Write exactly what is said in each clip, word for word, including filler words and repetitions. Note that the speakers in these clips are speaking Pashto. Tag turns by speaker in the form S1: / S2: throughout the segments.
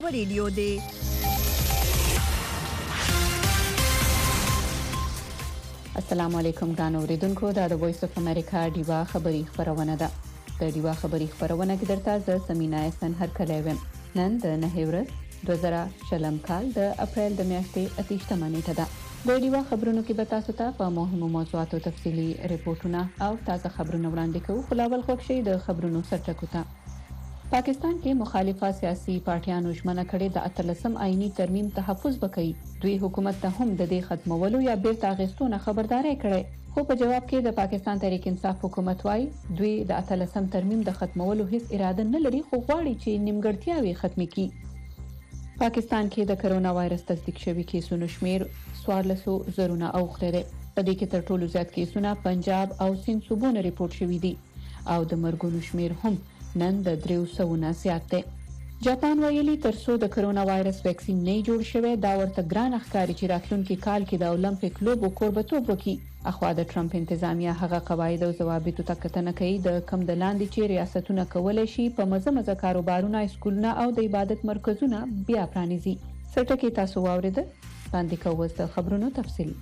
S1: रेडियो दे
S2: السلام علیکم ګران اوریدونکو دا د وایس اف امریکا دیوا خبری خبرونه ده د دیوا خبری خبرونه کې درته ز سمینا احسان هر کله ویم نن د نه ورځ دوه زره شلم کال د اپریل د میاشتې اتیشتمه نیټه ده د دیوا خبرونو کې به تاسو ته په مهمو موضوعاتو تفصیلی ریپورتونه او تازه خبرونه وړاندې کوو خلاول خوښ د خبرونو سرټکو ته پاکستان کې مخالفه سیاسي پارټیانو ژمنه کړې د اتلسم آئینی ترمیم تحفظ وکړي دوی حکومت ته هم د دې ختمولو یا بیرته اغېستونه خبرداري کړې خو په جواب کې د پاکستان تحریک انصاف حکومت وايي دوی د اتلسم ترمیم د ختمولو هیڅ اراده نه لري خو غواړي چې نیمګړتیاوي ختمي کړي پاکستان کې د کرونا وایرس تصدیق شوی کیسونو شمیر څوارلس زرونه اوخته ده په دې کې تر ټولو زیات کیسونه پنجاب او سند صوبونه ریپورت شوي دي او د مرګونو شمیر هم نن د دریو سوونه زیات دی جاپان ویلي ترڅو د کرونا وایرس ویکسین نه جوړ شوی دا ورته ګران ښکاري چې راتلونکي کال کې د اولمپیک لوبو کوربتوب وکړي اخوا د ټرمپ انتظامیه هغه قواعد او ضوابطو ته کتنه کوي د کم د لاندې چې ریاستونه کولای شي په مزه مزه کاروبارونه اسکولونه او د عبادت مرکزونه بیا پرانیزي سرټکی تاسو واوریده باندې کوو د خبرونو تفصیل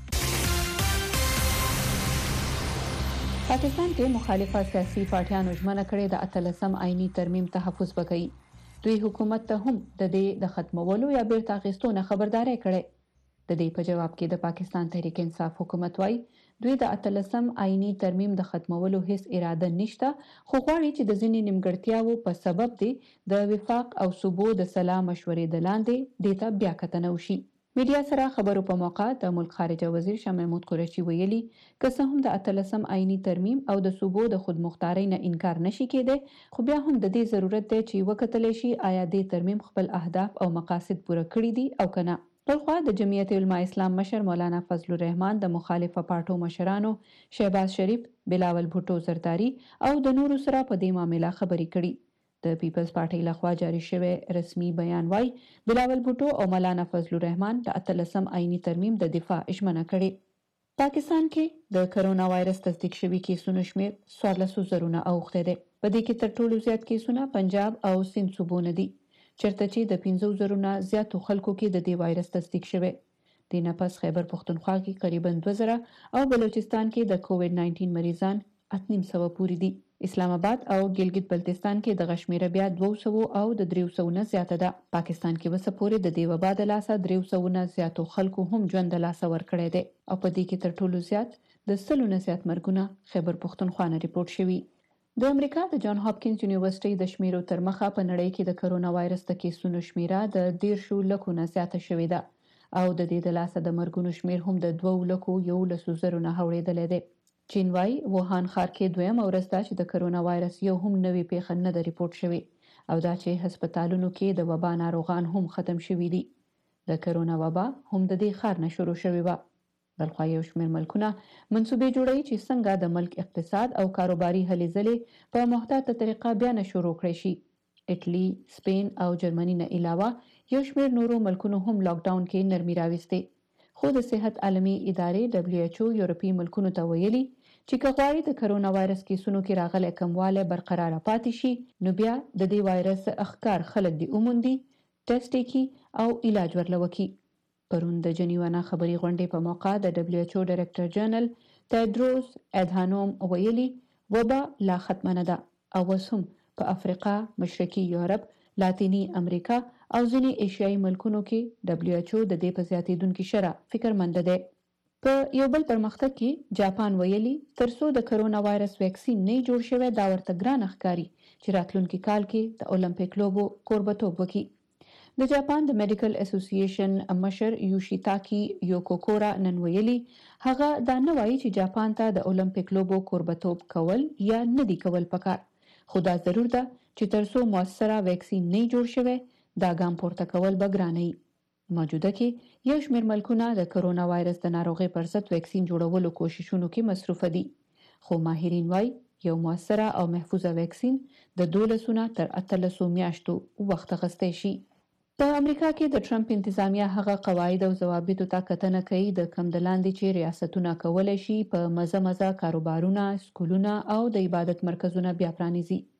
S2: پاکستان کې مخالفه سیاسي پارټیانو ژمنه کړې د اتلسم آئینی ترمیم تحفظ وکړي دوی حکومت ته هم د دې د ختمولو یا بیرته اخیستونه خبرداري کړې د دې په جواب کې د پاکستان تحریک انصاف حکومت وايي دوی د اتلسم آئینی ترمیم د ختمولو هیڅ اراده نشته خو غواړي چې د ځینې نیمګړتیاوو په سبب دی د وفاق او صوبو د سلا مشورې د لاندې دیتا بیا کتنه وشي میډیا سره خبرو په موقع د ملک خارجه وزیر شاه محمود قریشي ویلي که څه هم د اتلسم آئینی ترمیم او د صوبو د خودمختارۍ نه انکار نشي کېدی خو بیا هم د دې ضرورت دی چې وکتل شي آیا د ترمیم خپل اهداف او مقاصد پوره کړي دي او کنه بلخوا د جمعیت علماء اسلام مشر مولانا فضل الرحمن د مخالفه پارټو مشرانو شهباز شریف بلاول بھټو زرداری او د نورو سره په دې معاملې خبرې کړي د پیپلز پارټي لخوا جاری شوی رسمي بیان وايي بلاول بھټو او مولانا فضل الرحمن د اتلسم آئینی ترمیم د دفاع ژمنه کړې پاکستان کې د کرونا وایرس تصدیق شوی کیسونو شمیر څوارلس زرونه اوخته ده په دې کې تر ټولو زیات کیسونه پنجاب او سند صوبونه دي چرته چې د پنځه زرونه زیاتو خلکو کې د دې وایرس تصدیق شوی د نه پس خیبر پختونخوا کې قریبا دوه زره او بلوچستان کې د کووډ نایټین مریضان اته نیم سوه پورې دي اسلام آباد او ګلګت بلتستان کې د غشمیره بیا دوه سوه او د دریو سوونه زیاته ده پاکستان کې وسه پورې د دیو آباد لاسه دریو سوونه زیاتو خلکو هم ژوند د لاسه ورکړی دی او په دې کې تر ټولو زیات د سلونه زیات مرګونه خیبر پختونخوا نه ریپورت شوي د امریکا د جان هاپکینز یونیورسيټي د شمیرو تر مخه په نړۍ کې د کرونا وایرس د کیسونو شمیره د دیرشو لکو نه زیاته شوې ده او د دې د لاسه د مرګونو شمیر هم د دوه لکو یو لسو زرو نه اوریدلې ده چین وايي ووهان ښار کې دویم ورځ دا چې د کرونا وایرس یو هم نوې پیښه نه ده ریپورت شوې او دا چې هسپتالونو کې د وبا ناروغان هم ختم شوي دي د کرونا وبا هم د دې ښار نه شروع شوې وه بلخوا یو شمېر ملکونه منصوبې جوړوي چې څنګه د ملک اقتصاد او کاروباري هلې ځلې په محتاطه طریقه بیا نه شروع کړی شي اټلی سپین او جرمني نه علاوه یو شمېر نورو ملکونو هم لاک ډاون کې نرمي راوستې خو د صحت عالمي ادارې دبليو ایچ او یورپی ملکونو ته ویلي چې کغواړي د کرونا وایرس کیسونو کې راغلي کمواله برقرار پاتې شي نو بیا د دې وایرس اخکار خلک دی اوموندي ټیسټ کی او علاج ورلوکي پرون د جنیوانا خبري غونډې په موقع د دبليو ایچ او ډایریکټر جنرال تیدروس اډهانوم ویلي وبا لا ختمه نه ده او وسم په افریقا مشرقي یورپ لاتینی امریکا او ځینې ایشیایي ملکونو کې دبليو ایچ او د دې په زیاتیدونکو شرح فکرمند ده په یو بل پرمختګ کې جاپان ویلي ترڅو د کرونا وایرس ویکسین نه جوړ شوی دا ورته ګران ښکاري چې راتلونکي کال کې د اولمپیک لوبو کوربتوب وکړي د جاپان د میډیکل اسوسییشن مشر یوشیتاکی یوکوکورا نن ویلي هغه دا نه وایي چې جاپان ته د اولمپیک لوبو کوربتوب کول یا نه دی کول پکار خو دا ضرور ده چې ترڅو موثره ویکسین نه جوړ شوی دا ګام پورته کول به ګران وي موجوده کې یو شمېر ملکونه د کرونا وایرس د ناروغۍ پر ضد ویکسین جوړولو کوششونو کې مصروف دي خو ماهرین وايي یو موثره او محفوظه ویکسین د دولسونه تر اتلسو میاشتو وخت غستې شي په امریکا کې د ټرمپ انتظامیه هغه قواعد او ضوابطو ته کتنه کوي د کم د لاندې چې ریاستونه کولای شي په مزه مزه کاروبارونه سکولونه او د عبادت مرکزونه بیا پرانیزي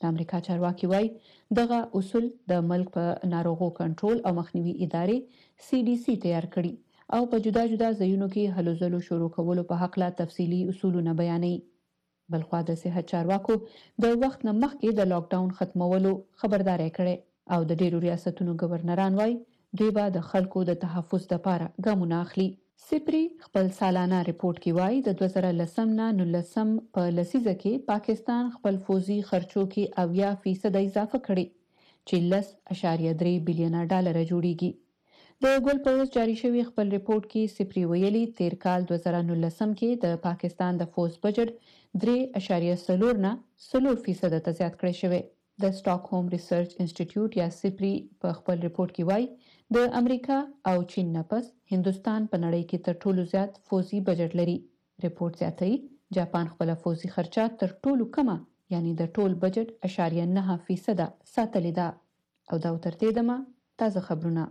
S2: د امریکا چارواکي وایي دغه اصول د ملک په ناروغو کنټرول او مخنیوي ادارې سی ډي سی تیار کړي او په جدا جدا ځایونو کې هلو ځلو شروع کولو په حق لا تفصیلي اصولونه بیانوي. بلخوا د صحت چارواکو د وخت نه مخکې د لاک ډاون ختمولو خبرداري کړې او د ډیرو ریاستونو گورنران وایي دوی به د خلکو د تحفظ لپاره ګامونه اخلي. سپری خپل سالانه ریپورت کې وایي د دوه زره لسم نه نولسم په لسیزه کې پاکستان خپل فوزي خرچو کې اویا فیصد اضافه کړي چې لس اشاریه درې بلین ډالر جوړیږي. د ګل پوز جاری شوی خپل ریپورت کې سپری ویلي تیر کال دوه زره نولسم کې د پاکستان د فوز بجټ درې اشاریه څلور نه څلور فیصد ته زیات کړی شوی. د سټاک هوم ریسرچ انسټیټیوټ یا سپری په خپل ریپورت کې وایي د امریکا او چین نه پس هندستان په نړۍ کې تر ټولو زیات فوزي بجټ لري. ریپورت زیاتوي جاپان خپل فوزي خرچات تر ټولو کمه یعنی د ټول بجټ اشاریه نه فیصد ساتلې ده. او دا تر دې دمه تازه خبرونه.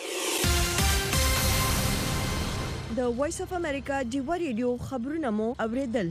S1: د وایس اف امریکا ډیو ریډیو خبرونه مو اوریدل.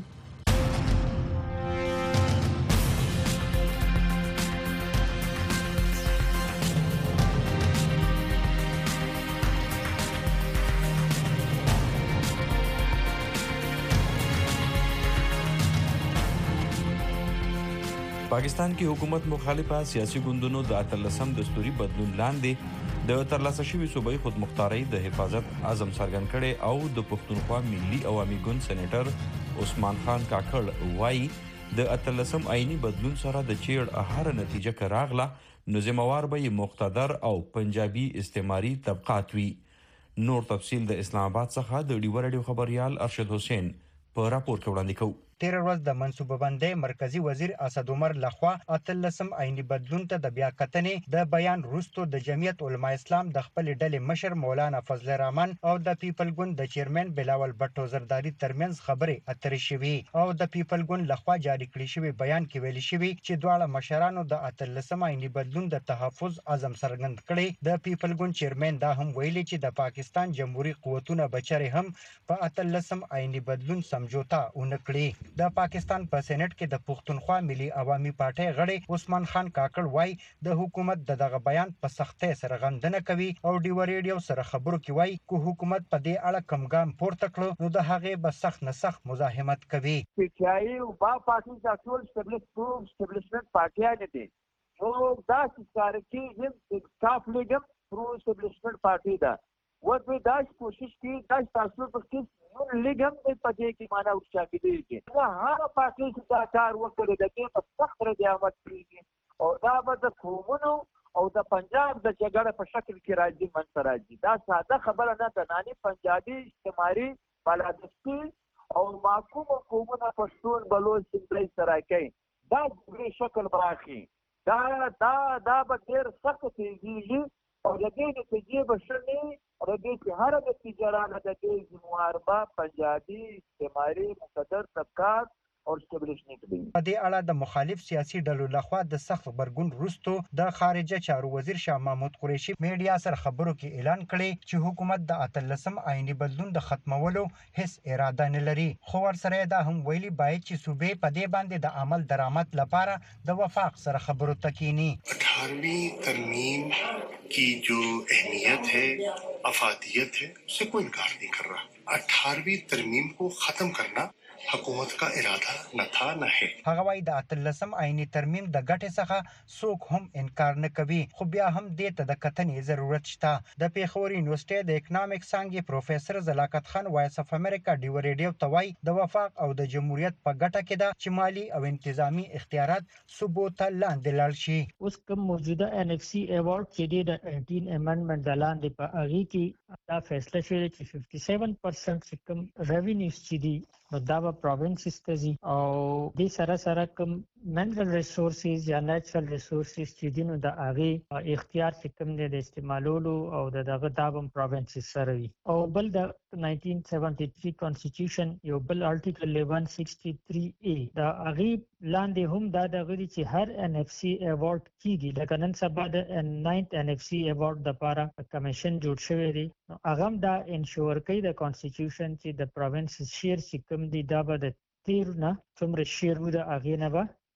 S3: پاکستان کې حکومت مخالفه سیاسي ګوندونو د اتلسم دستوري بدلون لاندې د ترلاسه شوی صوبایي خودمختارۍ د حفاظت عزم څرګند کړي او د پښتونخوا ملي عوامي ګوند سېنیټر عثمان خان کاکړ وایي د اتلسم آئینی بدلون سره د چیړ هر نتیجه که راغله نو ذمہوار به مقتدر او پنجابي استعماري طبقات وي. نور تفصیل د اسلام آباد څخه د ډیو رادیو خبريال ارشد حسین په راپور کې وړاندې کوي.
S4: تیر ورځ د منصوبه بندۍ مرکزی وزیر اسد عمر لخوا اتلسم آئینی بدلون ته د بیا کتنې د بیان وروسته د جمعیت علما اسلام د خپل ډلې مشر مولانا فضل الرحمن او د پیپل ګوند د چیرمن بلاول بټو زرداری ترمنځ خبرې اترې شوې او د پیپل ګوند لخوا جاری کړی شوی بیان کې ویل شوی چې دواړه مشرانو د اتلسم آئینی بدلون د تحفظ عزم څرګند کړي. د پیپل ګوند چیرمن دا هم ویلي چې د پاکستان جمهوریت قوتونه بچره هم په اتلسم آئینی بدلون سمجوتا ونکړي. د پاکستان په سېنات کې د پښتونخوا ملي عوامي پارټۍ غړي عثمان خان کاکړ وایي د حکومت دغه بیان په سختۍ سره غندنه کوي او ډیو ریډیو سره خبرو کې وایي کو حکومت په دې اړه کوم ګام پورته کړو نو د هغې به سخت نه سخت مزاحمت کوي.
S5: پی او با پارټي د ټول سټابلیشمنت پارټیانه دي نو دا څنګه چې سټاف لیګم پرو سټابلیشمنت پارټي ده ورته داش کوشش کی داش تاسو په کې نو لیګم په پدې کې معنا او شامل دي دا هغه پارټي چې دا کار وکړي د کې په سخت رد عمل کوي او دا به د قومونو او د پنجاب د جګړې په شکل کې راځي منځ راځي. دا ساده خبره نه ده. نانی پنجابي استعماري بلادستي او محکوم قومونه پښتون بلوچ سندري سرایکي دا د شکل باخي دا دا دا به ډېر سخت کېږي او د دې نتیجې به شنه او د دې هر د تجارت د دې زمواربا پنجابي استعماري مقدر طبقات او اسټابلیشمنت دي.
S4: په دې اړه د مخالف سیاسي ډلو لخوا د سخت غبرګون وروسته د خارجه چارو وزیر شاه محمود قریشي میډیا سره خبرو کې اعلان کړی چې حکومت د اتلسم آئینی بدلون د ختمولو هیڅ اراده نه لري. خو ورسره دا هم ویلي باید چې صوبې په دې باندې د عمل درآمد لپاره د وفاق سره خبرو تکینی.
S6: अठारहवीं तरमीम की जो अहमियत है अफादियत है उससे कोई इनकार नहीं कर रहा. अठारहवीं तरमीम को खत्म करना حکومت کا اراده نه تھا نه ہے.
S4: هغه وايي د اتلسم آئینی ترمیم د ګټې څخه څوک هم انکار نه کوي خو بیا هم دې ته د کتنې ضرورت شته. د پیښور یونیورسيټي د اکونومیکس څانګې پروفیسور زلاکت خان وایس اف امریکا ډیو ریډیو ته وایي د وفاق او د جمهوریت په ګټه کې ده چې مالی او انتظامی اختیارات ثبوت لاندې لاړ شي.
S7: اوس کوم موجوده ان اف سی ایوارډ چې د اټین امندمنت د لاندې په هغه کې دا فیصله شوې چې سپنځه پرسنټ چې کوم ریونیوز چې دي نو دا به پروینسز ته ځي او د سره سره کوم منرل ریسورسز یا نیچرل ریسورسز چې دي نو د هغه اختیار چې کوم دی د استعمالولو او د دغه دابم پروینسز سره وي. او بل د نائنټین سیونټي تھری کانسټیټیوشن یو بل آرټیکل eleven sixty-three A دا هغه لاندې هم دا دغه چې هر ان اف سی ایوارډ کیږي لکه نن سبا د ناینث ان اف سی ایوارډ د لپاره کمیشن جوړ شوی دی. هغه دا انشور کوي د کانسټیټیوشن چې د پروینسز شیر چې کوم دی دا به د تیر نه څومره شیر و د هغې نه به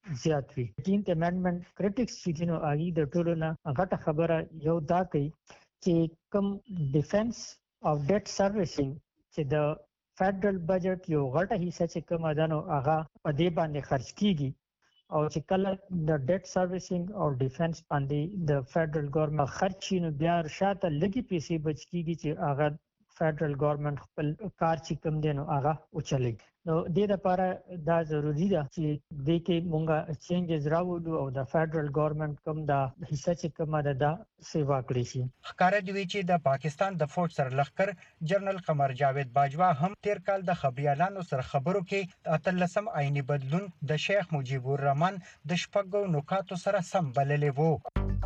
S7: زیات وي. eighteenth amendment critics چې نو اغي د ټولو نه غټه خبره یو دا کوي چې کوم ډیفنس او ډیټ سروسینګ چې د فدرل بجټ یو غټه حصہ چې کوم ادانو هغه په دې باندې خرج کیږي او چې کله د ډیټ سروسینګ او ډیفنس باندې د فدرل ګورنمنت خرچ نو بیا شاته لګي پیسې بچ کیږي چې هغه فدرل ګورنمنت خپل کار چې کوم دی نو هغه وچلي. نو د دې لپاره دا ضروری ده چې د کې مونږه چینجز راوړو او د فدرل ګورنمنت کوم دا حصہ چې کومه ده دا سیوا کړی شي.
S4: ښکارا دی چې د پاکستان د فوج سرلښکر جنرال قمر جاوید باجوا هم تیر کال د خبريالانو سره خبرو کې اتلسم آئینی بدلون د شیخ مجیب الرحمن د شپږو نکاتو سره سم بللې وو.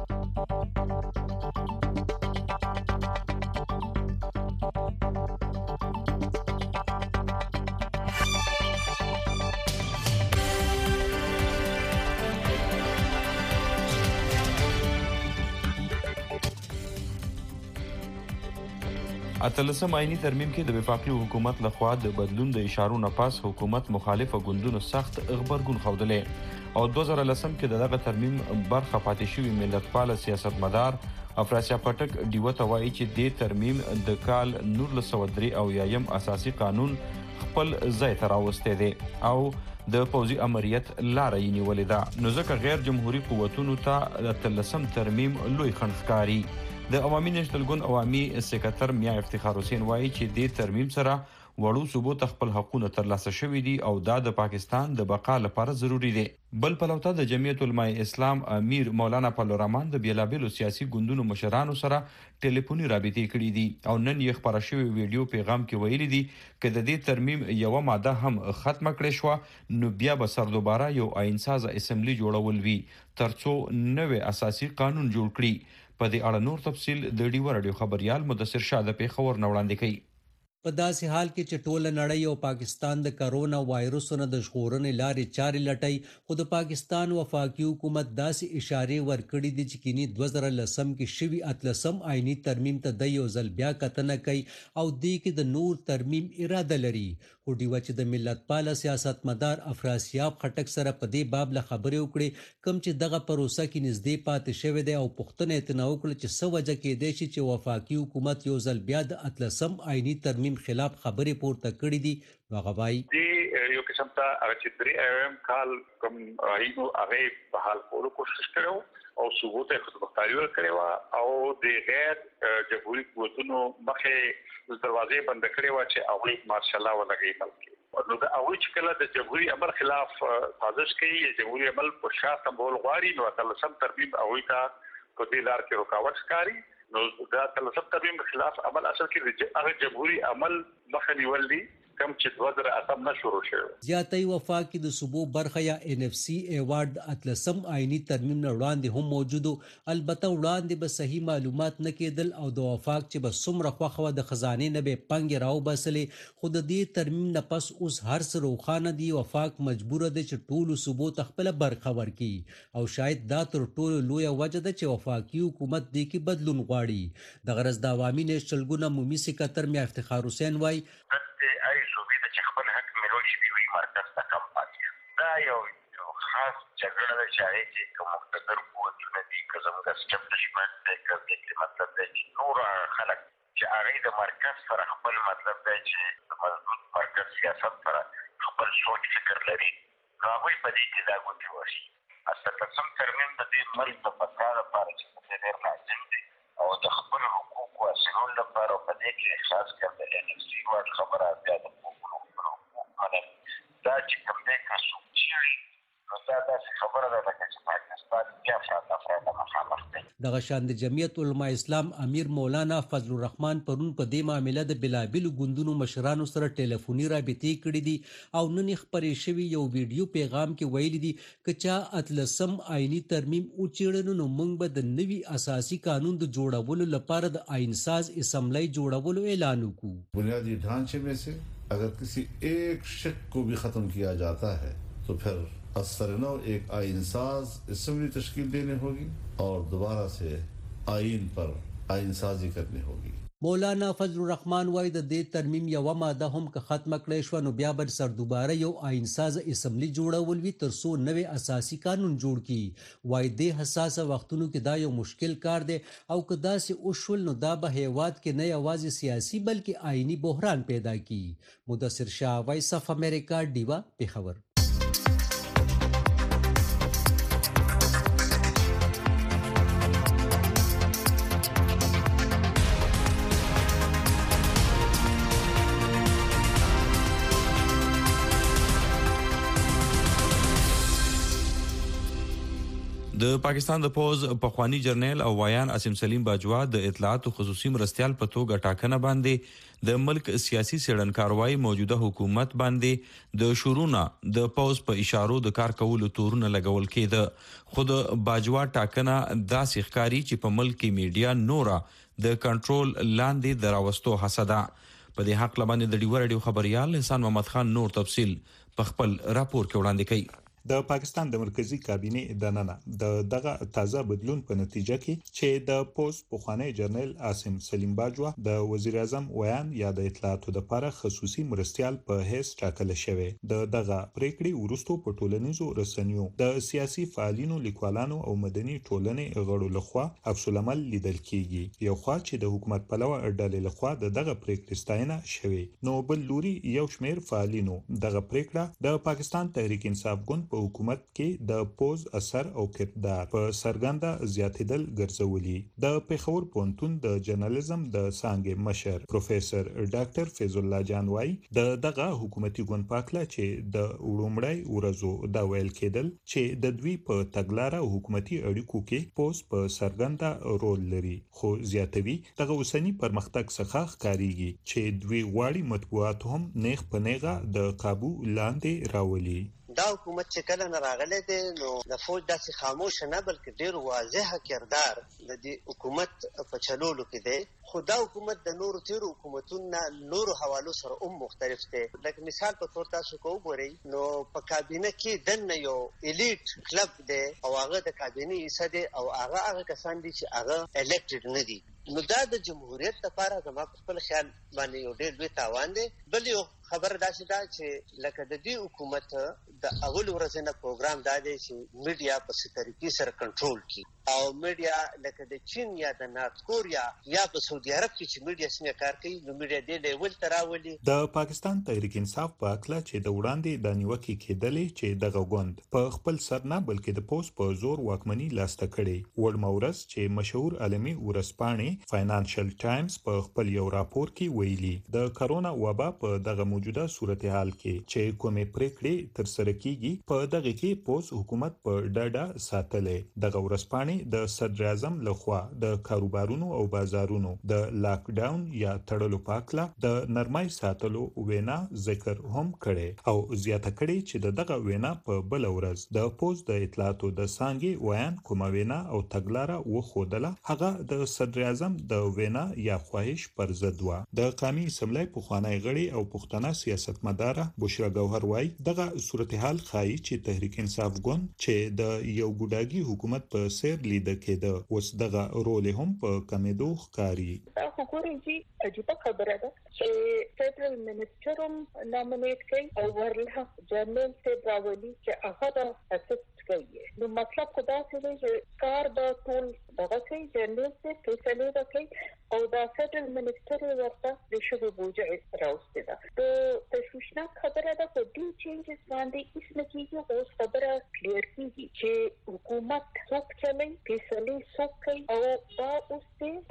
S3: اتلسم آئینی ترمیم کې د وفاقي حکومت لخوا د بدلون د اشارو نه پاس حکومت مخالفه ګوندونو سخت خبرګون خوده او دوه زره لسم کې دغه ترمیم برخه پاتې شوی ملتپال سیاستمدار افراسیا پټک دیو ته وایي چې د ترمیم د کال نور سو درې او یایم اساسي قانون خپل ځای ته راوسته دي او د پوزي امریت لار یې نیولې ده. نو ځکه غیر جمهوریت قوتونو ته د اتلسم ترمیم لوی خنډ د عوامي نېشنل ګوند عوامي سکرټر میا افتخار حسین وایي چې د ترمیم سره وړو صوبو ته خپل حقوقونه ترلاسه شوي دي او دا د پاکستان د بقا لپاره ضروری دي. بل پلوته د جمعیت علماء اسلام امیر مولانا پلورمان د بیلابیلو سیاسي ګوندونو مشرانو سره ټلیفوني رابطې کړې دي او نن یې خبره شوی ویډیو پیغام کې ویلي دي چې د دې ترمیم یو ماده هم ختمه کړې شو نو بیا به سر دوباره یو آئینسازه اسمبلی جوړول وي ترڅو نوې اساسي قانون جوړ کړي. په دې اړه نور تفصیل د ډیو رادیو خبريال مدثر شاه د پیښور نو وړاندې کوي.
S8: په داسې حال کې چې ټوله نړۍ او پاکستان د کرونا وایروسونو د ژغورنې لارې چارې لټي خو د پاکستان وفاقي حکومت داسې اشارې ورکړې دي چې کینی دوه زره لسم کې شوی اتلسم آئینی ترمیم ته د یو ځل بیا کتنه کوي او دې کې د نور ترمیم اراده لري. خو ډیوه چې د ملتپال سیاستمدار افراسیاب خټک سره په دې باب له خبرې وکړي کوم چې دغه پروسه کې نږدې پاتې شوی دی او پښتنه اتنا وکړه چې څه وجه کې دی چې وفاقي حکومت یو ځل بیا د اتلسم آئینی ترمیم خلاف خبرې پورته کړې دي. هغه وایي
S9: دی یو قسم ته هغه چې درې ایم کال کوم ایو هغه په حال کولو کوشش کړو او صوبو ته خودمختاري ورکړې او د غیر جمهوریت قوتونو مخه دروازې بند کړې و چې هغه ماشاءالله ولګي بلکې نو دا هغه چې کله د جمهوریت امر خلاف سازش کوي جمهوریت عمل په شاته بول غواړي نو تلسم ترتیب هغه ته په دې لار کې رکاوټ ښکاري نو دا تلسم ترتیب خلاف عمل اصل کې هغه جمهوریت عمل مخه نیول دي کم چې دوه زره اتم نه شروع شو.
S8: زیاتې وفاقي د صوبو برخه یا ان اف سی ایوارډ اتلسم آئینی ترمیم نه وړاندې هم موجودو البته وړاندې به صحیح معلومات نه کېدل او د وفاق چې به څومره خوخه د خزانه نه به پنګ راو بسلې خو د دې ترمیم نه پس اوس هر څه روخانه دی وفاق مجبور دی چې ټولو صوبو تخپل برخه ورکي او شاید دا تر ټولو لوی وجه ده چې وفاقي حکومت دې کې بدلون غواړي. د غرض د عوامي نېشنل ګوند عمومي سکرټر میا افتخار حسین وایي
S10: یو خاص جګړه ده چې هغه کې کوم مقتدر قوتونه دي که زموږ اسټابلیشمنت دی که دې مطلب دی چې نور خلک چې هغه د مرکز سره خپل مطلب دی چې د مضبوط مرکز سیاست سره خپل سوچ فکر لري هغوی په دې کې دا ګوتې وشي. اتلسم ترمیم د دې ملک د بقا لپاره چې ډېر لازم دی او د خپل حقوقو اصولو لپاره په دې کې خاص کر د ان اف سی ورډ خبره بیا د حقوقو منل دا چې کوم دی که څوک چیړي نو دا داسې خبره ده لکه چې پاکستان بیا افراط افراط مخامخ دی.
S8: دغه شان د جمعیت علماء اسلام امیر مولانا فضل الرحمن پرون په دې معاملې د بلابلو ګوندونو مشرانو سره ټلیفوني رابطې کړې دي او نن خبرې شوی یو ویډیو پیغام کې ویلي دي چې چا اتلسم آئینی ترمیم او چیړنو نو موږ به د نوي اساسي قانون د جوړولو لپاره د آئینساز اسمبلی جوړولو اعلان وکړو.
S11: بنیادی ढांचे में से अगर किसी एक शक को भी खत्म किया जाता है तो फिर असरनो एक आइनसाज असेंबली तश्कील देनी होगी और दोबारा से आइन पर आइनसाजी करनी होगी.
S8: مولانا فضل الرحمن وای د دې ترمیم یو ماده هم که ختم کړي شو نو بیا بر سر دوباره یو آئین ساز اسمبلی جوړول وی تر څو نوې اساسي قانون جوړ کی وای د حساسه وختونو کې دا یو مشکل کار دی او که داسې اوشول نو دا به هیواد کې نه یوازې سیاسي بلکې آئینی بحران پیدا کی. مدثر شاه، وایس اف امریکا، ډیوا، پېښور.
S3: د پاکستان د پوز پخوانی جرنیل او وایان اسیم سلیم باجوا د اطلاعات خصوصي مرستيال په توګه ټاکنه باندې د ملک سیاسي سړنکاروي موجوده حکومت باندې د شورونه د پوز په اشارو د کار کولو تورونه لګول کېده. خود باجوا ټاکنه داسې ښکاری چې په ملک میډیا نورا د کنټرول لاندې دراوستو حسدا. په دې حق لبانې د ډیو رادیو خبريال احسان محمد خان نور تفصيل په خپل راپور کې وړاندې کوي.
S12: د پاکستان د مرکزی کابینې د نننه د دغه تازه بدلون په نتیجه کې چې د پوسټ پخوانی جرنیل عاصم سلیم باجوا د وزیر اعظم ویان یا د اطلاعاتو لپاره خصوصي مرستيال په هیڅ ټاکل شوی. د دغه پریکړې ورستو په ټولنیزو رسنیو د سیاسي فعالینو، لیکوالانو او مدني ټولنې غړو لخوا عکس العمل لیدل کیږي. یو خوا چې د حکومت پلوه ډلې لخوا د دغه پریکړې ستاینه شوی، نو بل لوري یو شمېر فعالینو دغه پریکړه د پاکستان تحریک انصاف ګوند په حکومت کې د پوز اثر او کردار په سرګنده زیاتېدل ګرځولي. د پیښور پوهنتون د جرنالیزم د څانګې مشر پروفیسور ډاکټر فیض الله جان وای د دغه حکومتي ګوند پاکله چې د وړومړی ورځو دا ویل کېدل چې د دوی په تګلارې حکومتي اړیکو کې پوز په سرګنده رول لري، خو زیاتوي دغه اوسنی پرمختګ څخه ښکاریږي چې دوی غواړي مطبوعات هم نیغ په نیغه د قابو لاندې راولي.
S13: دا حکومت چې کله نه راغلی دی نو د فوج داسې خاموش نه بلکې ډیر واضح کردار د دې حکومت په چلولو کې دی. خو دا حکومت د نورو تیرو حکومتونو نورو حوالو سره هم مختلف دی. لکه مثال په تور تاسو کو وګورئ نو په کابینه کې دنه یو الیټ کلب دی او هغه د کابینه حصہ دی او هغه هغه کسان دي چې هغه الکټډ نه دي. نو دا د جمهوریت لپاره زما په خپل خیال باندې یو ډېر لوی تاوان دی. بل یو خبر داسې ده چې لکه د دې حکومت د اول ورځې نه پروګرام دا دی چې میډیا په څه طریقې سره کنټرول کړي او میډیا لکه د چین یا د نارت کوریا یا په سعودي عرب کې چې میډیا څنګه کار کوي نو میډیا دې لیول ته راولي.
S12: د پاکستان تحریک انصاف په اکله چې د وړاندې د نیوکې کېدلې چې دغه ګوند په خپل سر نه بلکې د پوس په زور واکمني لاسته کړي. وړ مورس چې مشهور عالمي ورځپاڼې فاینانشل ټایمز په خپل یو راپور کې ویلي د کرونا وبا په دغه موجوده صورتحال کې چې کومې پریکړې تر سره کیږي په دغه کې پوس حکومت په ډاډه ساتلې. دغه ورځپاڼې د صدر اعظم لخوا د کاروبارونو او بازارونو د لاک ډاون یا تړلو پاکله د نرمای ساتلو وینا ذکر هم کړي او زیاته کړي چې دغه وینا په بل ورځ د پوس د اطلاعاتو د څانګې ویان کومه وینا او تګلارې وښودله هغه د صدر اعظم د وینا یا خواهش پر ضد و. د قومي اسمبلی پخوانی غړي او پښتنه سیاستمدار بشرا ګوهر وای دغه صورتحال خایي چې تحریک انصاف ګوند چې د یو ګډاګي حکومت په سیر لیده کېده اوس دغه رول هم په کمیدو ښکاري.
S14: دا خبره چې عجیبه خبره ده چې فدرال منسټرم نامینیټ کوي او ورله جنرال سیب راولي چې هغه د اسست کوي. نو مطلب خدا څه دی چې کار د ټول دغه کوي جنرال سیب فیصله کوي او دا فدرال منسټر ورته د شوبو بوجه راوستي ده. د تشویشناک خبره ده په دې چینجز باندې هیڅ نه کیږي. اوس خبره کلیر کیږي چې حکومت څوک چلوي، فیصله څوک کوي او دا اوس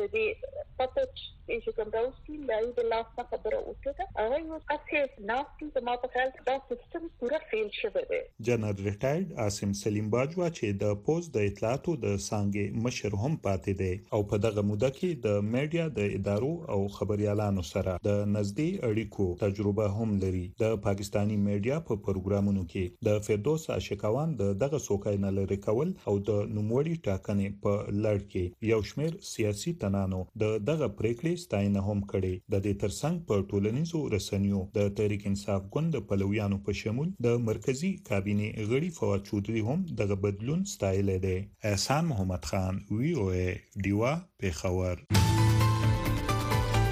S14: د پټ چې کوم راوستي لای د لاس خبره اوسه هغه یو اساس ناستي زما په خیال دا سیستم پورا فیل شوی دی.
S12: جنرال ریټایرډ عاصم سلیم باجوا چې د پوز د اطلاعاتو د څانګې مشر هم پاتې دی او په دغه موده کې د میډیا د ادارو او خبريالانو سره د نږدې اړیکو تجربه هم لري. د پاکستانی میډیا په پروګرامونو کې د فردوس عاشقوان د دغه سوکای نه لري کول او د نوموړي ټاکنې په لړ کې یو شمېر سیاسي تنانو د دغه پریکړې ستاینه هم کړي. د دې ترڅنګ په ټولنیزو رسنیو د تحریک انصاف ګوند د پلویانو په شمول د مرکزی کابینې غړي فواد چودري هم دغه بدلون ستایلی دی. احسان محمد خان، وی او ای، ډیوا، پېښور.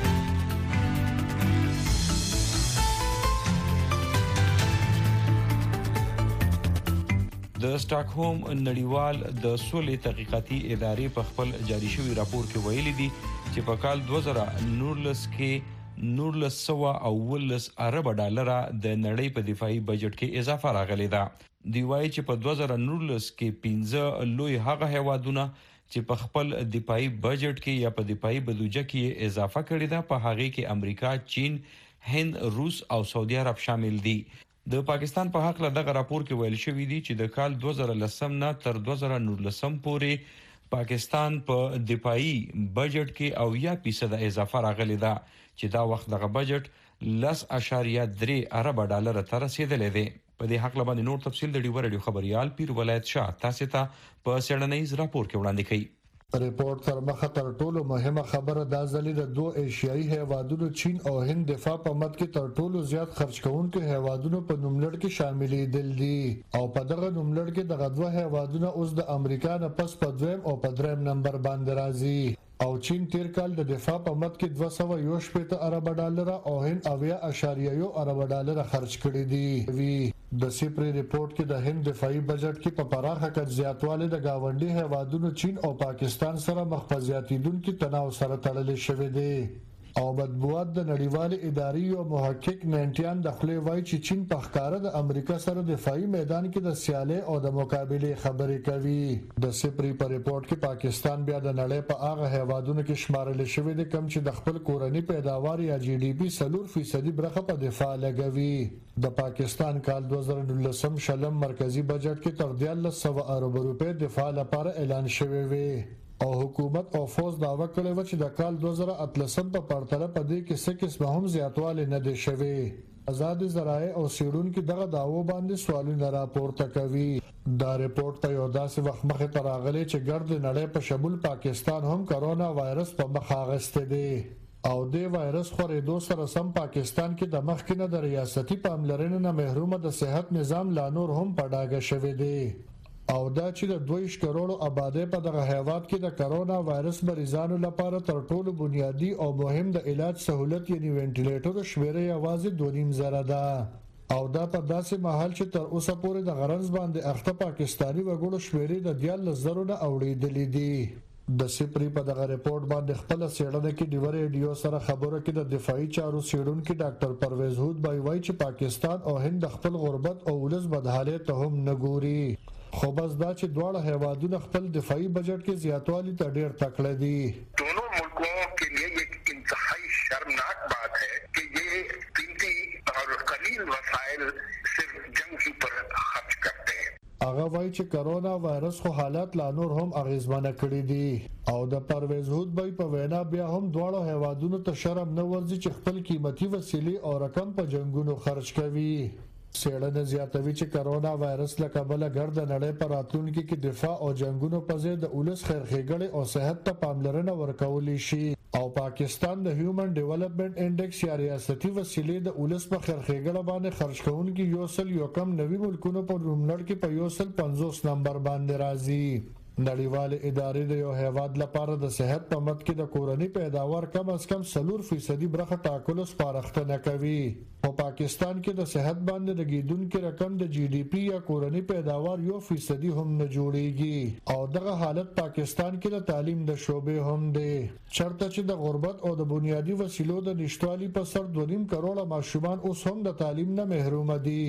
S3: د سټاکهوم نړیوال د سولې تحقیقاتي ادارې په خپل جاري شوی راپور کې ویلي دي چې په کال دوه زره نولس کې نولس سوه او ولس ارب ډالر د نړۍ په دفاعي بجټ کې اضافه راغلی ده. دی وايي چې په دوه زره نولس کې پنځه لوی هغه هیوادونه چې په خپل دفاعي بجټ کې یا په دفاعي بودیجه کې اضافه کړې ده په هغه کې امریکا، چین، هند، روس او سعودي عرب شامل دي. د پاکستان په حق له دغه راپور کې ویل شوی دی چې د کال دوه زره لسم نه تر دوه زره نولسم پورې پاکستان په دفاعي بجټ کې او یا فیصد اضافه راغلی ده چې دا وخت دغه بجټ لس اشاریه درې ارب ډالر ته رسیدلی دی. په دې حق باندې نور تفصیل د ډیور رادیو خبريال پیر ولایت شاه تاسو ته په سړنیز راپور کې وړاندې کړي.
S15: ریپورت تر مخه تر ټولو مهمه خبره دا ځلې د دوه ایشیایي هیوادونو چین او هند دفاع په مد کې تر ټولو زیات خرج کوونکو هیوادونو په نوملړ کې شاملې دل دي او په دغه نوملړ کې دغه دوه هیوادونه اوس د امریکا نه پس په دویم او په دریم نمبر باندې راځي او چین تیر کال د دفاع په مد کې دوه سوه یو شپېته ارب ډالر او هند اویا اشاریه یو ارب ډالر خرج کړي دي. وی د سپری ریپورت کې د هند دفاعي بجټ کې په پراخه کچ زیاتوالی د گاونډي هیوادونو چین او پاکستان سره مخ په زیاتیدونکو تناو سره تړل شوی دی او مطبوعات د نړیوال ادارې او محقق نینټیان د خپل وایي چې چین په ښکارا د امریکا سره دفاعي میدان کې د سیالۍ او د مقابله خبرې کوي. د سپری په ریپورت کې پاکستان بیا د نړۍ په هغه هیوادونو کې شمارل شوی دی کوم چې د خپل کورنی پیداوار یا جی ډي پی سلور فیصدي برخه په دفاع لګوي. د پاکستان کال دوه زره نولسم شلم مرکزی بجټ کې تر دیارلس سوه ارب روپۍ دفاع لپاره اعلان شوی وی او حکومت او فوز داوا کړی و چې د کال دوه زره اتلسم په پرتله په دې کې څه قسمه هم زیاتوالی نه دی شوی. آزاد ذرایع او څېړونکي دغه دعوو باندې سوالونه راپورته کوي. دا ریپورت په یو داسې وخت مخې ته راغلی چې ګرد نړۍ په شمول پاکستان هم کرونا وایرس په مخ اخیستی دی او د وایرس خورېدو سره سم پاکستان کې د مخکې نه د ریاستي پاملرنې نه محرومه د صحت نظام لا نور هم په ډاګه شوی دی او دا چې د دوه کروڑو آبادی په دغه هیواد کې د کرونا وایرس مریضانو لپاره تر ټولو بنیادی او مهم د علاج سہولت یعنی وینټیلیټر شمیره یوازې دوه نیم زره ده او دا په داسې مهال چې تر اوسه پورې د غرنز باندې اخته پاکستانی وګړو شمیرې د دیارلس زرو نه اوړېدلې دي. د سپری په دغه ریپورت باندې خپل څېړنه کې ډیور ریډیو سره خبرو کې د دفاعي چارو څېړونکي ډاکټر پرویز هود بای وایي چې پاکستان او هند د خپل غربت او ولس بدحالۍ ته هم نه ګوري خو بس دا چې دواړه هیوادونه خپل دفاعي بجټ کې زیاتوالی ته ډېر تکړه دي.
S10: दोनों मुल्कों के लिए एक इंतहाई शर्मनाक बात है कि ये कीमती और कलील वसाइल सिर्फ जंग के ऊपर खर्च करते हैं.
S15: هغه وایي چې کرونا وایرس خو حالات لا نور هم اغیزمنه کړي دي او د پرویز هود بای په وینا بیا هم دواړو هیوادونو ته شرم نه ورځي چې خپل قیمتي وسیلې او رقم په جنگونو خرج کوي. څېړنه زیاتوي چې کرونا وایرس له کبله ګرد نړۍ په راتلونکي کې دفاع او جنگونو په ځای د ولس خیرښېګڼې او صحت ته پاملرنه ورکولی شي او پاکستان د هیومن ډیولپمنٹ انډیکس یا ریاستي وسیلې د ولس په خیرښېګڼه باندې خرج کوونکي یو سل یو کم نوي ملکونو په نوملړ کې په یو سل پنځوس نمبر باندې راځي. نړیوال ادارې د یو هیواد لپاره د صحت په مد کې د کورنی پیداوار کم از کم سلور فیصدي برخه ټاکلو سپارښتنه کوي. په پاکستان کې د صحت باندې لګیدونکي رقم د جی ډي پی یا کورنی پیداوار یو فیصدي هم نه جوړیږي او دغه حالت پاکستان کې د تعلیم د شعبې هم دی چرته چې د غربت او د بنیادی وسیلو د نشټوالي په سر دوه نیم کروڑه ماشومان اوس هم د تعلیم نه محروم دي.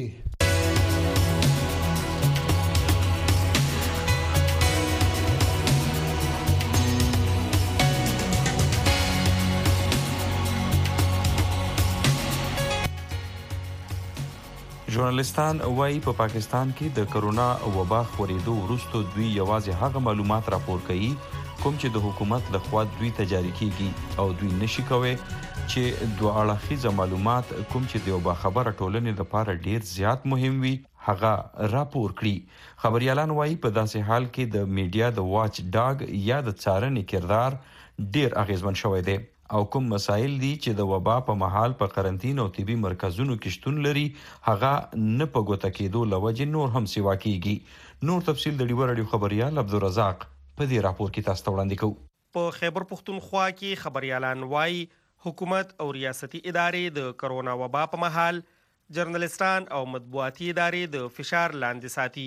S3: ژورنالستان وایي په پاکستان کې د کرونا وبا خورېدو وروسته دوی یوازې هغه معلومات راپور کوي کوم چې د حکومت لخوا دوی ته جاري کیږي او دوی نشي کوي چې دوه اړخیزه معلومات کوم چې د یو باخبره ټولنې لپاره ډیر زیات مهم وي هغه راپور کړي. خبريالان وایي په داسې حال کې د میډیا د واچ ډاګ یا د څارنې کردار ډیر اغیزمن شوی دی او کوم مسایل دي چې د وبا په محل په قرنټین او طبي مرکزونو کې شتون لري هغه نه په ګوته کېدو لوجه نور هم سیوا کیږي. نور تفصیل د ډیور رادیو خبريال عبدالرزاق په دې راپور کې تاسو ته وړاندې کوو.
S16: په خیبر پختونخوا کې خبريالان وایي حکومت او ریاستي ادارې د کرونا وبا په محل جرنالستان او مطبوعاتي ادارې د فشار لاندې ساتي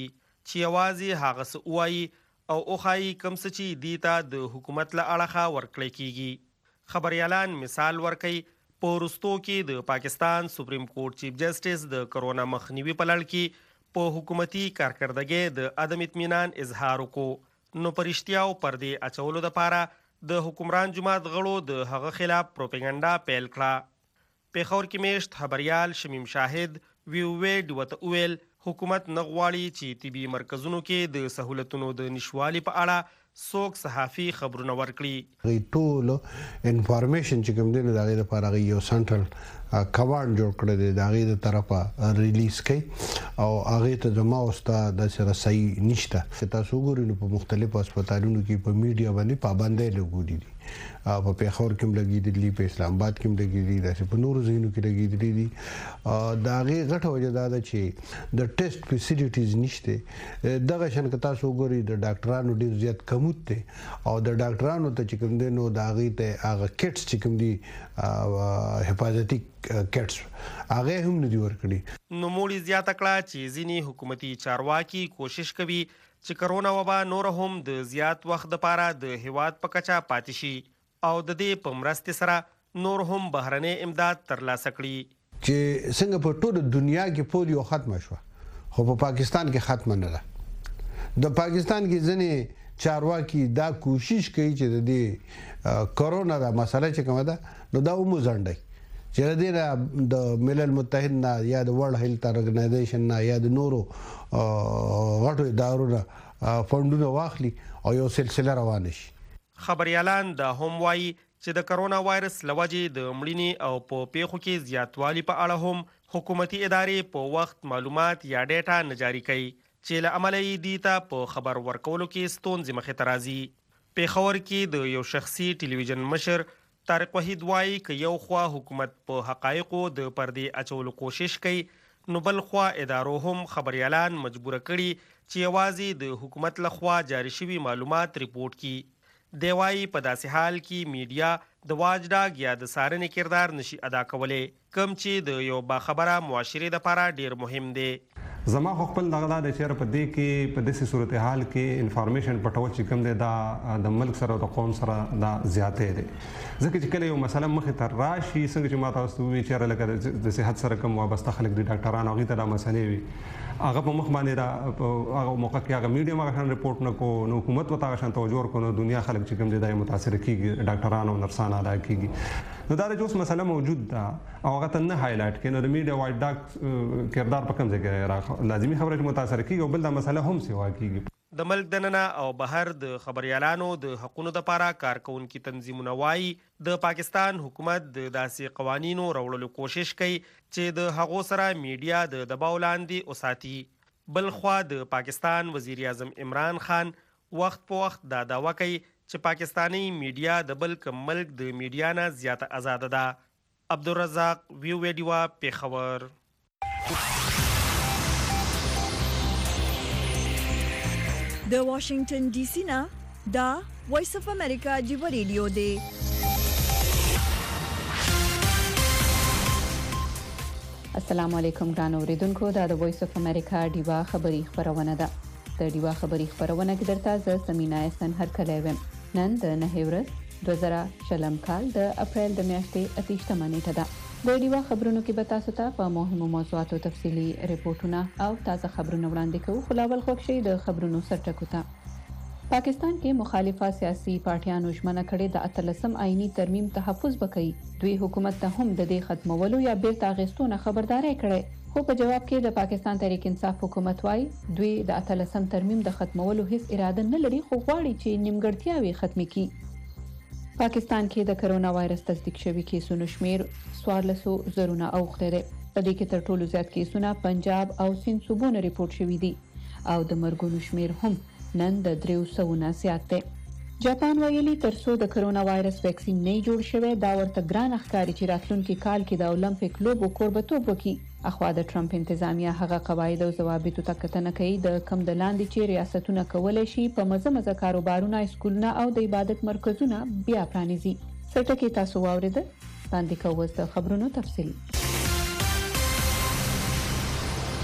S16: چې یوازې هغه څه وایي او اوخایي کم څه چې دې ته د حکومت له اړخه ورکړی کیږي. خبريالان مثال ورکوي په وروستو کې د پاکستان سپریم کورټ چیف جسټس د کرونا مخنیوي په لړ کې په حکومتي کارکردګۍ د عدم اطمینان اظهار وکړو نو په رښتیاو پردې اچولو دپاره د حکمران جماعت غړو د هغه خلاف پروپاګاندا پیل کړه. پیښور کې میشت خبريال شمیم شاهد ویوویډ ورته وویل حکومت نه غواړي چې طبي مرکزونو کې د سهولتونو د نشوالي په اړه څوک صحافي خبرونه ورکړي.
S17: غي ټول انفارمیشن چې کوم دی نو دا غي لپاره یو سنټرل کمانډ جوړ کړی دی دا غي د طرفه ریلیز کړي او هغه ته جمع اوستا د سره صحیح نشته. تاسو ګورئ په مختلفو هسپتالونو کې په میډیا باندې پابندۍ لګولې دي. په پیښور کې لګېدلې په اسلام آباد کې لګېدلې د په نورو ځایونو کې لګېدلې دي. دا غي غټه وجه دا چې د ټیسټ فیسیلیټیز نشته. دغه شان که تاسو ګورئ د ډاکټرانو ډیر زیات کموت دی او د ډاکټرانو ته چې کوم دی نو دا غي ته هغه کټس چې کوم دي حفاظتي کټس هغه هم نه دی ورکړي.
S16: نو موږ زیاته کړه چې ځینی حکومتي چارواکي کوشش کوي چې کرونا وبا نور هم د زیات وخت لپاره د هیواد په کچا پاتې شي او د دې په مرستې سره نور هم بهرنۍ امداد ترلاسه کړي.
S17: چې څنګه په ټول دنیا کې پولیو ختم شو خو په پاکستان کې ختم نه ده. د پاکستان کې ځنې چارواکي دا کوشش کوي چې د دې کرونا دا مسله چې کومه ده نو دا وموزنډي چې د د ملل متحد نه یا د ورلد هیلث ارګنایزیشن نه یا د نورو غټو ادارو فندونه واخلي او یو سلسله روان شي.
S16: خبريالان دا هم وایي چې د کرونا وایرس لوجې د مړینې او په پیښو کې زیاتوالی په اړه هم حکومتي ادارې په وخت معلومات یا ډیټا نه جاري کوي چې له امله یې دې ته په خبر ورکولو کې ستونزې مخې ته راځي. پیښور کې د یو شخصي ټلویزیون مشر طارق وحید وایي که یو خوا حکومت په حقایقو د پردې اچولو کوشش کوي نو بل خوا ادارو هم خبريالان مجبور کړي چې یوازې د حکومت لخوا جاری شوي معلومات ریپورت کړي. دی وایي په داسې حال کې میډیا د واچډاګ یا د څارنې کردار نشي ادا کولی کوم چې د یو باخبره معاشرې دپاره ډیر مهم دی.
S18: زما خو خپل دغه دا د چیرې په دې کې په داسې صورتحال کې انفارمیشن پټول چې کوم دی دا د ملک سره او د قوم سره دا زیاتې دی ځکه چې کله یو مسله مخې ته راشي څنګه چې ما تاسو ته وویل چېرې لکه د صحت سره کوم وابسته خلک دي ډاکټران هغوی ته دا مسلې وي هغه په مخ باندې دا هغه موقع کې هغه میډیا هغه شان رپورټ نه کو نو حکومت ورته هغه شان توجه ورکړو نو دنیا خلک چې کوم دی دا متاثر کیږي ډاکټران او نرسان ادا کیږي نو دا د اوس مسله موجود ده او هغه ته نه هایلایټ کړي نو د میډیا وايټ ډاک کردار په کوم ځای کې لازمي خبره چې متاثر کیږي او بل دا مسله هم سیوا کیږي.
S16: د ملک دننه او بهر د خبريالانو د حقوقو لپاره کارکونکو تنظیمونه وایي د پاکستان حکومت د داسې قوانینو راوړلو کوشش کوي چې د هغو سره میډیا د دباو لاندې وساتي. بل خوا د پاکستان وزیر اعظم عمران خان وخت په وخت دا دعوه کوي چې پاکستانی میډیا د بل کوم ملک د میډیا نه زیاته آزاد ده. عبدالرزاق ویو ویډیو پیښور.
S1: د واشنگټن ډي سي نه دا وایس اف امریکا جیو ریډیو دی.
S2: السلام علیکم ګران اوریدونکو دا د وایس اف امریکا ډیوا خبری خبرونه ده. د ډیوا خبری خبرونه کې درته ز سمینا احسان هر کله ویم. نن د نه ورځ دوه زره شلم کال د اپریل د میاشتې اتیشتمه نیټه ده. د ډیوا خبرونو کې به تاسو ته په مهمو موضوعاتو تفصیلي ریپورتونه او تازه خبرونه وړاندې کوو. خو لا ول خوښ شي د خبرونو سرټکو ته. پاکستان کې مخالفه سیاسي پارټیانو ژمنه کړې د اتلسم آئینی ترمیم تحفظ وکړي. دوی حکومت ته هم د دې ختمولو یا بیرته اخیستو خبرداري کړې خو په جواب کې د پاکستان تحریک انصاف حکومت وايي دوی د اتلسم ترمیم د ختمولو هیڅ اراده نه لري خو غواړي چې نیمګړتیاوي ختم کړي. پاکستان کې د کرونا وایرس تصدیق شوی کیسونو شمیر څوارلسو زرونه اوخته ده. په دې کې تر ټولو زیات کیسونه پنجاب او سند صوبونو ریپورت شوي دي او د مرګونو شمیر هم نن د دریو سوو نه زیات دی. جاپان ویلي ترڅو د کرونا وایرس ویکسین نه جوړ شوی دا ورته ګران ښکاري چې راتلونکي کال کې د اولمپیک لوبو کوربتوب وکړي. اخوا د ټرمپ انتظامیه هغه قواعد او ضوابطو ته کتنه کوي د کم د لاندې چې ریاستونه کولای شي په مزه مزه کاروبارونه اسکولونه او د عبادت مرکزونه بیا پرانیزي. سرټکی تاسو واوریده باندې کوو د خبرونو تفصیل.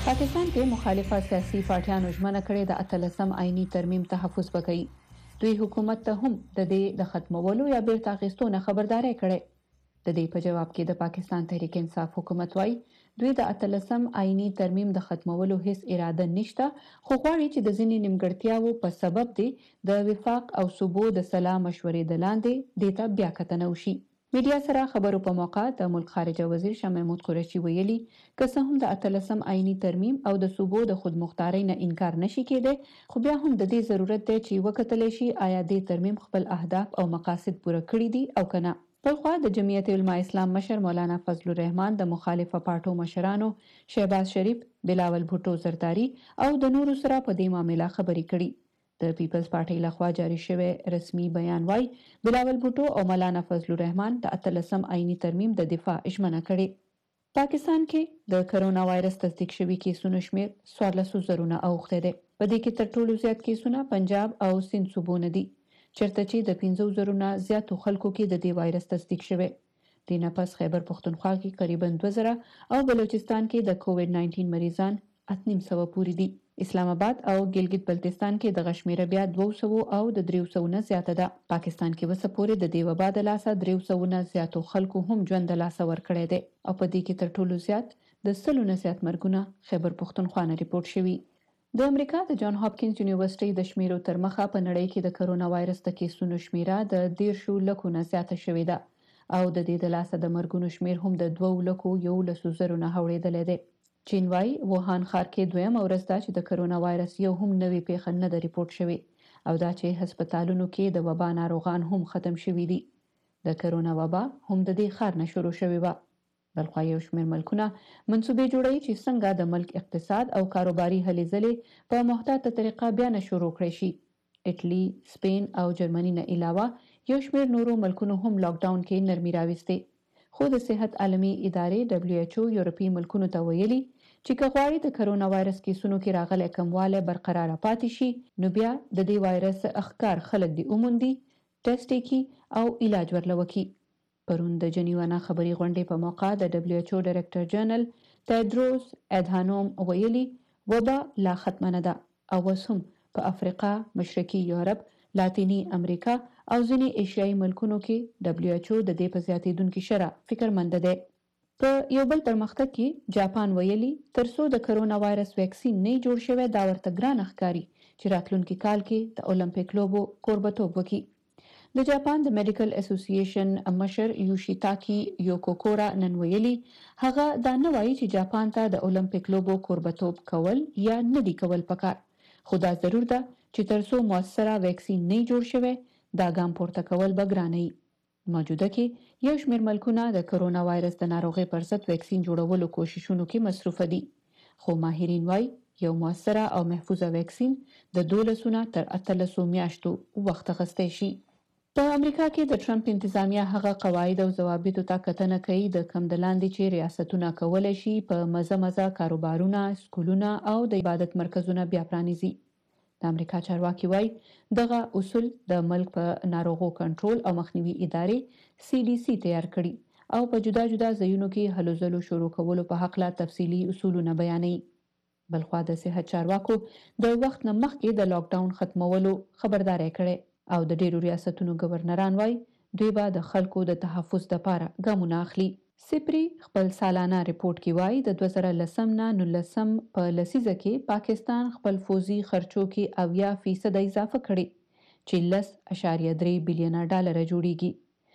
S2: پاکستان کې مخالفه سیاسي پارټیانو ژمنه کړې د اتلسم آئینی ترمیم تحفظ وکړي. دوی حکومت ته هم د دې د ختمولو یا بیرته اخیستو خبرداري کړې. د دې په جواب کې د پاکستان تحریک انصاف حکومت وايي دوی د اتلسم آئینی ترمیم د ختمولو هیڅ اراده نشته، خو غواړي چې د ځینې نیمګړتیاوو په سبب دی د وفاق او صوبو د سلا مشورې د لاندې دیتا بیا کتنه وشي. میډیا سره خبرو په موقع د ملک خارجه وزیر شاه محمود قریشي ویلي که څه هم د اتلسم آئینی ترمیم او د صوبو د خودمختارۍ نه انکار نشي کېدی، خو بیا هم د دې ضرورت دی چې وکتل شي آیا دې ترمیم خپل اهداف او مقاصد پوره کړي دي او کنه. بلخوا د جمعیت علماء اسلام مشر مولانا فضل الرحمن د مخالفه پارټو مشرانو شهباز شریف، بلاول بھټو زرداری او د نورو سره په دې معاملې خبرې کړي. د پیپلز پارټي لخوا جاری شوی رسمي بیان وايي بلاول بھټو او مولانا فضل الرحمن د اتلسم آئینی ترمیم د دفاع ژمنه کړې. پاکستان کې د کرونا وایرس تصدیق شوي کیسونو شمیر څوارلس زرونه اوښتی دی. په دې کې تر ټولو زیات کیسونه پنجاب او سند صوبو نه دي، چرته چې د پنځه زرونه زیاتو خلکو کې د دې وایرس تصدیق شوی. د نه پس خیبر پختونخوا کې قریبا دوه زره او بلوچستان کې د کووډ نایزده مریضان اته نیم سوه پورې دي. اسلام آباد او ګلګت بلتستان کې د غشمیره بیا دوه سوه او د دریو سوه نه زیاته ده. پاکستان کې وسه پورې د دې وبا د لاسه دریو سوه نه زیاتو خلکو هم ژوند د لاسه ورکړی دی او په دې کې تر ټولو زیات د سلو نه زیات مرګونه خیبر پختونخوا نه ریپورت شوي. د امریکا د جان هاپکینز یونیورسيټي د شمیرو تر مخه په نړۍ کې د کرونا وایرس د کیسونو شمیره د دیرشو لکو نه زیاته شوې ده او د دې د لاسه د مرګونو شمیر هم د دوه لکو یو لسو زرو نه اوړېدلی دی. چین وايي ووهان ښار کې دویم ورځ ده چې د کرونا وایرس یو هم نوې پیښه نه ده ریپورت شوې او دا چې هسپتالونو کې د وبا ناروغان هم ختم شوي دي. د کرونا وبا هم د دې ښار نه شروع شوې وه. بلخوا یو شمېر ملکونه منصوبې جوړوي چې څنګه د ملک اقتصاد او کاروباري هلې ځلې په محتاطه طریقه بیا نه شروع کړی شي. اټلی، سپین او جرمني نه علاوه یو شمېر نورو ملکونو هم لاک ډاون کې نرمي راوستې، خو د صحت عالمي ادارې دبلیو ایچ او یورپي ملکونو ته ویلي چې که غواړي د کرونا وایرس کیسونو کې راغلی کموالی برقراره پاتې شي نو بیا د دې وایرس اخکار خلک دې وموندي، ټیسټ یې کړي او علاج ورله وکړي. پرون د جنیوانا خبري غونډې په موقع د دبلیو ایچ او ډایرکټر جنرال تیدروس اډهانوم ویلي وبا لا ختمه نه ده او اوس هم په افریقا، مشرقي یورپ، لاتینی امریکا او ځینې ایشیایي ملکونو کې دبلیو ایچ او د دې په زیاتېدونکي شرح فکرمند دی. په یو بل پرمختګ کې جاپان ویلي ترڅو د کرونا وایرس ویکسین نه جوړ شوی دا ورته ګران ښکاري چې راتلونکي کال کې د اولمپیک لوبو کوربتوب وکړي. د جاپان د میډیکل اسوسییشن مشر یوشیتاکی یوکوکورا نن ویلي هغه دا نه وایي چې جاپان ته د اولمپیک لوبو کوربتوب کول یا نه دی کول پکار، خو دا ضرور ده چې ترڅو موثره ویکسین نه جوړ شوی دا ګام پورته کول به ګرانه وي. موجوده کې یو شمېر ملکونه د کرونا وایرس د ناروغۍ پر ضد ویکسین جوړولو کوششونو کې مصروف دي، خو ماهرین وایي یو موثره او محفوظه ویکسین د دولسو نه تر اتلسو میاشتو وخت اخیستی شي. په امریکا کې د ټرمپ انتظامیه هغه قواعد او ضوابطو ته کتنه کوي د کم د لاندې چې ریاستونه کولی شي په مزه مزه کاروبارونه، سکولونه او د عبادت مرکزونه بیا پرانیزي. د امریکا چارواکي وایي دغه اصول د ملک په ناروغو کنټرول او مخنیوي ادارې سی ډي سی تیار کړي او په جدا جدا ځایونو کې هلو ځلو شروع کولو په هکله تفصیلي اصولونه بیانوي. بلخوا د صحت چارواکو د وخت نه مخکې د لاک ډاون ختمولو خبرداری کړي او د ډیرو ریاستونو گورنران وای دوی به د خلکو د تحفظ لپاره ګامونه اخلي. سپری خپل سالانه ریپورت کې وای د دوه زره لسم نه نولسم په لسیزه کې پاکستان خپل فوزي خرچو کې اویا فیصد اضافه کړي چې لس اشاریه درې بلین ډالر جوړیږي.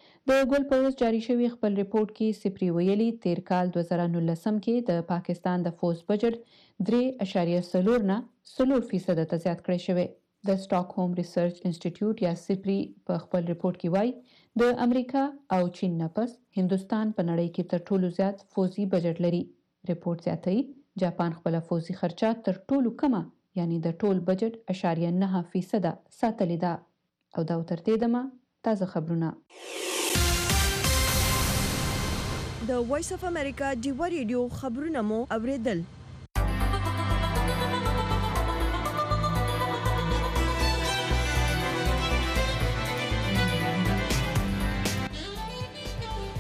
S2: د ګل پوز جاری شوی خپل ریپورت کې سپری ویلي تیر کال دوه زره نولسم کې د پاکستان د فوز بجټ درې اشاریه څلور نه څلور فیصد ته زیات کړی شوی. د سټاک هوم ریسرچ انسټیټیوټ یا سپری په خپل ریپورت کې وایي د امریکا او چین نه پس هندستان په نړۍ کې تر ټولو زیات فوزي بجټ لري. ریپورت زیاتوي جاپان خپل فوزي خرچه تر ټولو کمه یعنی د ټول بجټ اشاریه نه فیصد ساتلې ده. او دا تر دې دمه تازه خبرونه.
S1: د وایس اف امریکا ډیو ریډیو خبرونه مو اوریدل.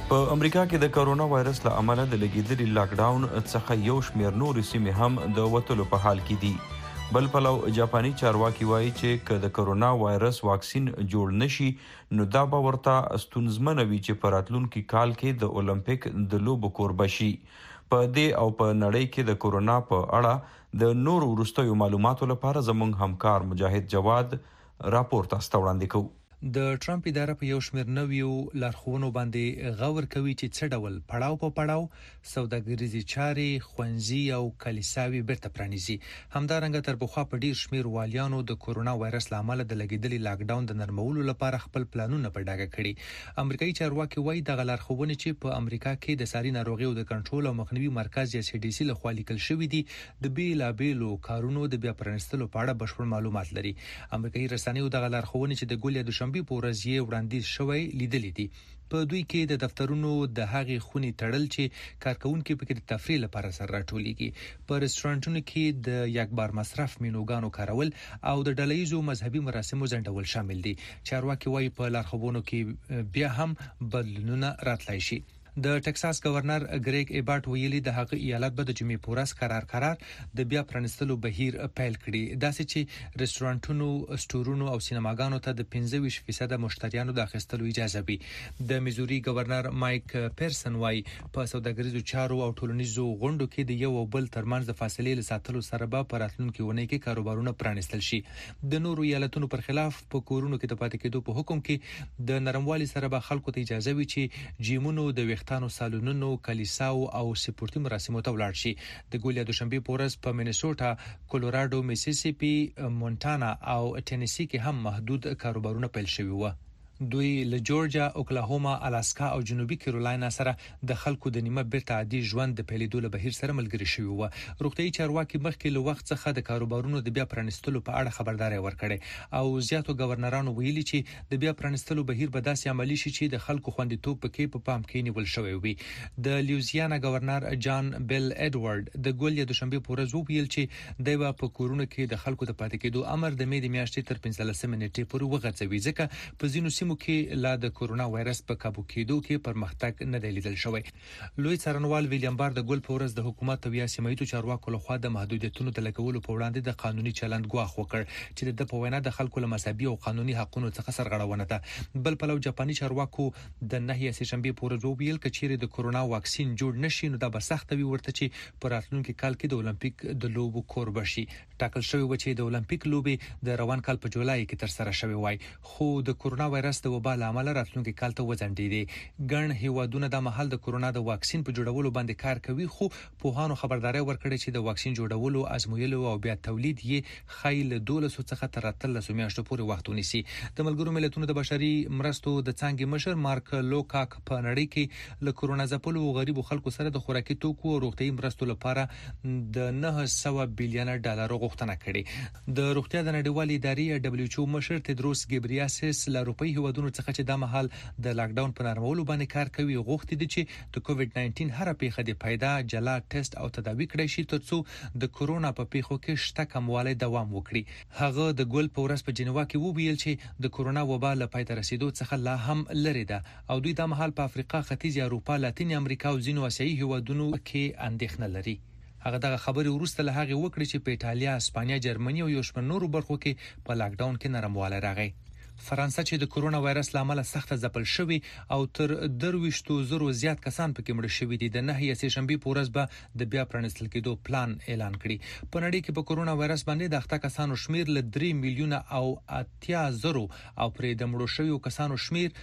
S3: په امریکا کې د کرونا وایرس له امله د لګیدلي لاک ډاون څخه یو شمېر نورې سیمې هم د وتلو په حال کې دي. بل پلو جاپاني چارواکي وایي چې که د کرونا وایرس واکسین جوړ نشي نو دا به ورته ستونزمنه وي چې په راتلونکي کال کې د اولمپیک د لوبو کوربه شي. په دې او په نړۍ کې د کرونا په اړه د نورو وروستیو معلوماتو لپاره زموږ همکار مجاهد جواد راپور تاسو ته وړاندې کوو.
S19: د ټرمپ اداره په یو شمېر نویو لارښوونو باندې غور کوي چې څه ډول پړاو په پړاو سوداګریزي چارې، ښوونځي او کلیساوي بیرته پرانیزي. همدارنګه تر پخوا په ډیر شمېر والیانو د کرونا وایرس له امله د لګیدلي لاک ډاون د نرمولو لپاره خپل پلانونه په ډاګه کړي. امریکایي چارواکي وایي دغه لارښوونې چې په امریکا کې د ساري ناروغیو د کنټرول او مخنیوي مرکز یا سی ډي سي لخوا لیکل شوي دي د بیلابیلو کارونو د بیا پرانیستلو په اړه بشپړ معلومات لري. امریکایي رسنیو دغه لارښوونې چې د ګول یا دوشنبه په ورځ یې وړاندیز شوی لیدلې دي. په دوی کې د دفترونو د هغې خونې تړل چې کارکونکو پکې د تفریح لپاره سره راټولېږي. په رستورانتونو کې د یک بار مصرف مینوګانو کارول او د ډلهیزو مذهبي مراسمو ځنډول شامل دي. چارواکي وایي په لارښوونو کې بیا هم بدلونونه راتلای شي. د ټکساس گورنر ګریګ ایبارټ ویلي د هغه ایالت به د جمعې په ورځ قرار قرار د بیا پرانستلو بهیر پیل کړي، داسې چې رستورانتونو، سټورونو او سینماګانو ته د پنځه ویشت فیصد مشتریانو د اخیستلو اجازه وي. د میزوري گورنر مایک پیرسن وایي په سوداګریزو چارو او ټولنیزو غونډو کې د یو او بل ترمنځ د فاصلې له ساتلو سره به په راتلونکي اونۍ کې کاروبارونه پرانستل شي. د نورو ایالتونو پر خلاف په کورونو کې د پاتې کېدو په حکم کې د نرموالي سره به خلکو ته اجازه وي چې جیمونو د ویښتانو سالونونو، کلیساو او سپورتي مراسمو ته ولاړ شي. د ګول یا دوشنبه په ورځ په مینیسوټا، کولورادو، میسیسیپي، مونټانا او ټینیسي کې هم محدود کاروبارونه پیل شوي وو. دوی له جورجیا، اوکلاهوما، الاسکا او جنوبي کیرولاینا سره د خلکو د نیمه بیرته عادي ژوند د پیلېدو له بهیر سره ملګري شوي وو. روغتیايي چارواکي مخکې له وخت څخه د کاروبارونو د بیا پرانستلو په اړه خبرداري ورکړې او زیاتو گورنرانو ویلي چې د بیا پرانستلو بهیر به داسې عملی شي چې د خلکو خوندیتوب پکې په پام کې نیول شوی وي. د لیوزیانا گورنر جان بیل ایډورډ د ګول یا دوشنبه په ورځ وویل چې دوی به په کورونو کې د خلکو د پاتې کېدو امر د مې د میاشتې تر پنځلسمې نیټې پورې وغځوي، ځکه په ځینو سیمو کې لا د کورونا وایرس په کابو کېدو کې پرمختګ نه دی لیدل شوی. لوی څارنوال ویلیام بار د ګول په ورځ د حکومت او یا سیمایي چارواکو لخوا د محدودیتونو د لګولو په وړاندې د قانوني چلند ګواښ وکړ چې د په وینا د خلکو له مذهبي او قانوني حقوقو څخه سرغړونه ده. بل پلو جاپاني چارواکو د نهي سهشنبه په ورځ ویل کچېره د کورونا واکسین جوړ نشي نو دا به سخت وي ورته چې په راتلونکي کال کې د اولمپیک د لوبو کوربه شي. ټاکل شوی و چې د اولمپیک لوبي د روان کال په جولای کې تر سره شوی وای، خو د کورونا وایرس د وبا له امله راتلونکي کال ته وځنډېدي. ګڼ هیوادونه د محل د کورونا د واکسین په جوړولو باندې کار کوي، خو پوهانو خبرداري ورکړې چې د واکسین جوړولو، ازمویلو او بیا تولید یې خیل دولس څخه تر اتلس میاشتو پورې وخت ونیسي. د ملګرو ملتونو د بشري مرستو د څانګې مشر مارک لوکاک په نړۍ کې له کورونا ځپلو غریبو خلکو سره د خوراکي توکو او روغتیايي مرستو لپاره د نه سوه بلین ډالر غوښتنه کړې. د روغتیا د نړیوالې ادارې دبليو ایچ او مشر تدروس ګبریاسس له اروپאי هیوادونو څخه چې د مهال د لاک ډاون په نرمولو باندې کار کوي غوښتي دي چې د کووډ نایټین هر پیښه د پیدا، جلا، ټیسټ او تداوی کړی شي ترڅو د کورونا په پیښو کې شته کموالی دوام وکړي. هغه د ګول په ورځ په جنیوا کې وویل چې د کورونا وبا له پای ته رسیدو څخه لا هم لري ده او دوی د مهال په افریقا، ختیځ اروپا، لاتین امریکا او ځینو اسیایي هیوادونو کې اندېښنه لري. هغه دغه خبرې وروسته له هغه وکړي چې په ایټالیا، اسپانیا، جرمني او یو شمېر نورو برخو کې په لاک ډاون کې نرموالی راغی. فرانسه چې د کورونا وایرس لامل سخت ځپل شوی او تر درويشتو زرو زیات کسان پکې مړ شوي دي، د نهي سهشنبه په ورځ به د بیا پرانستل کېدو پلان اعلان کړي. په نړۍ کې په کورونا وایرس باندې د اخته کسانو شمیر له درې میلیونه او اتیا زرو او پرې د مړو شویو کسانو شمیر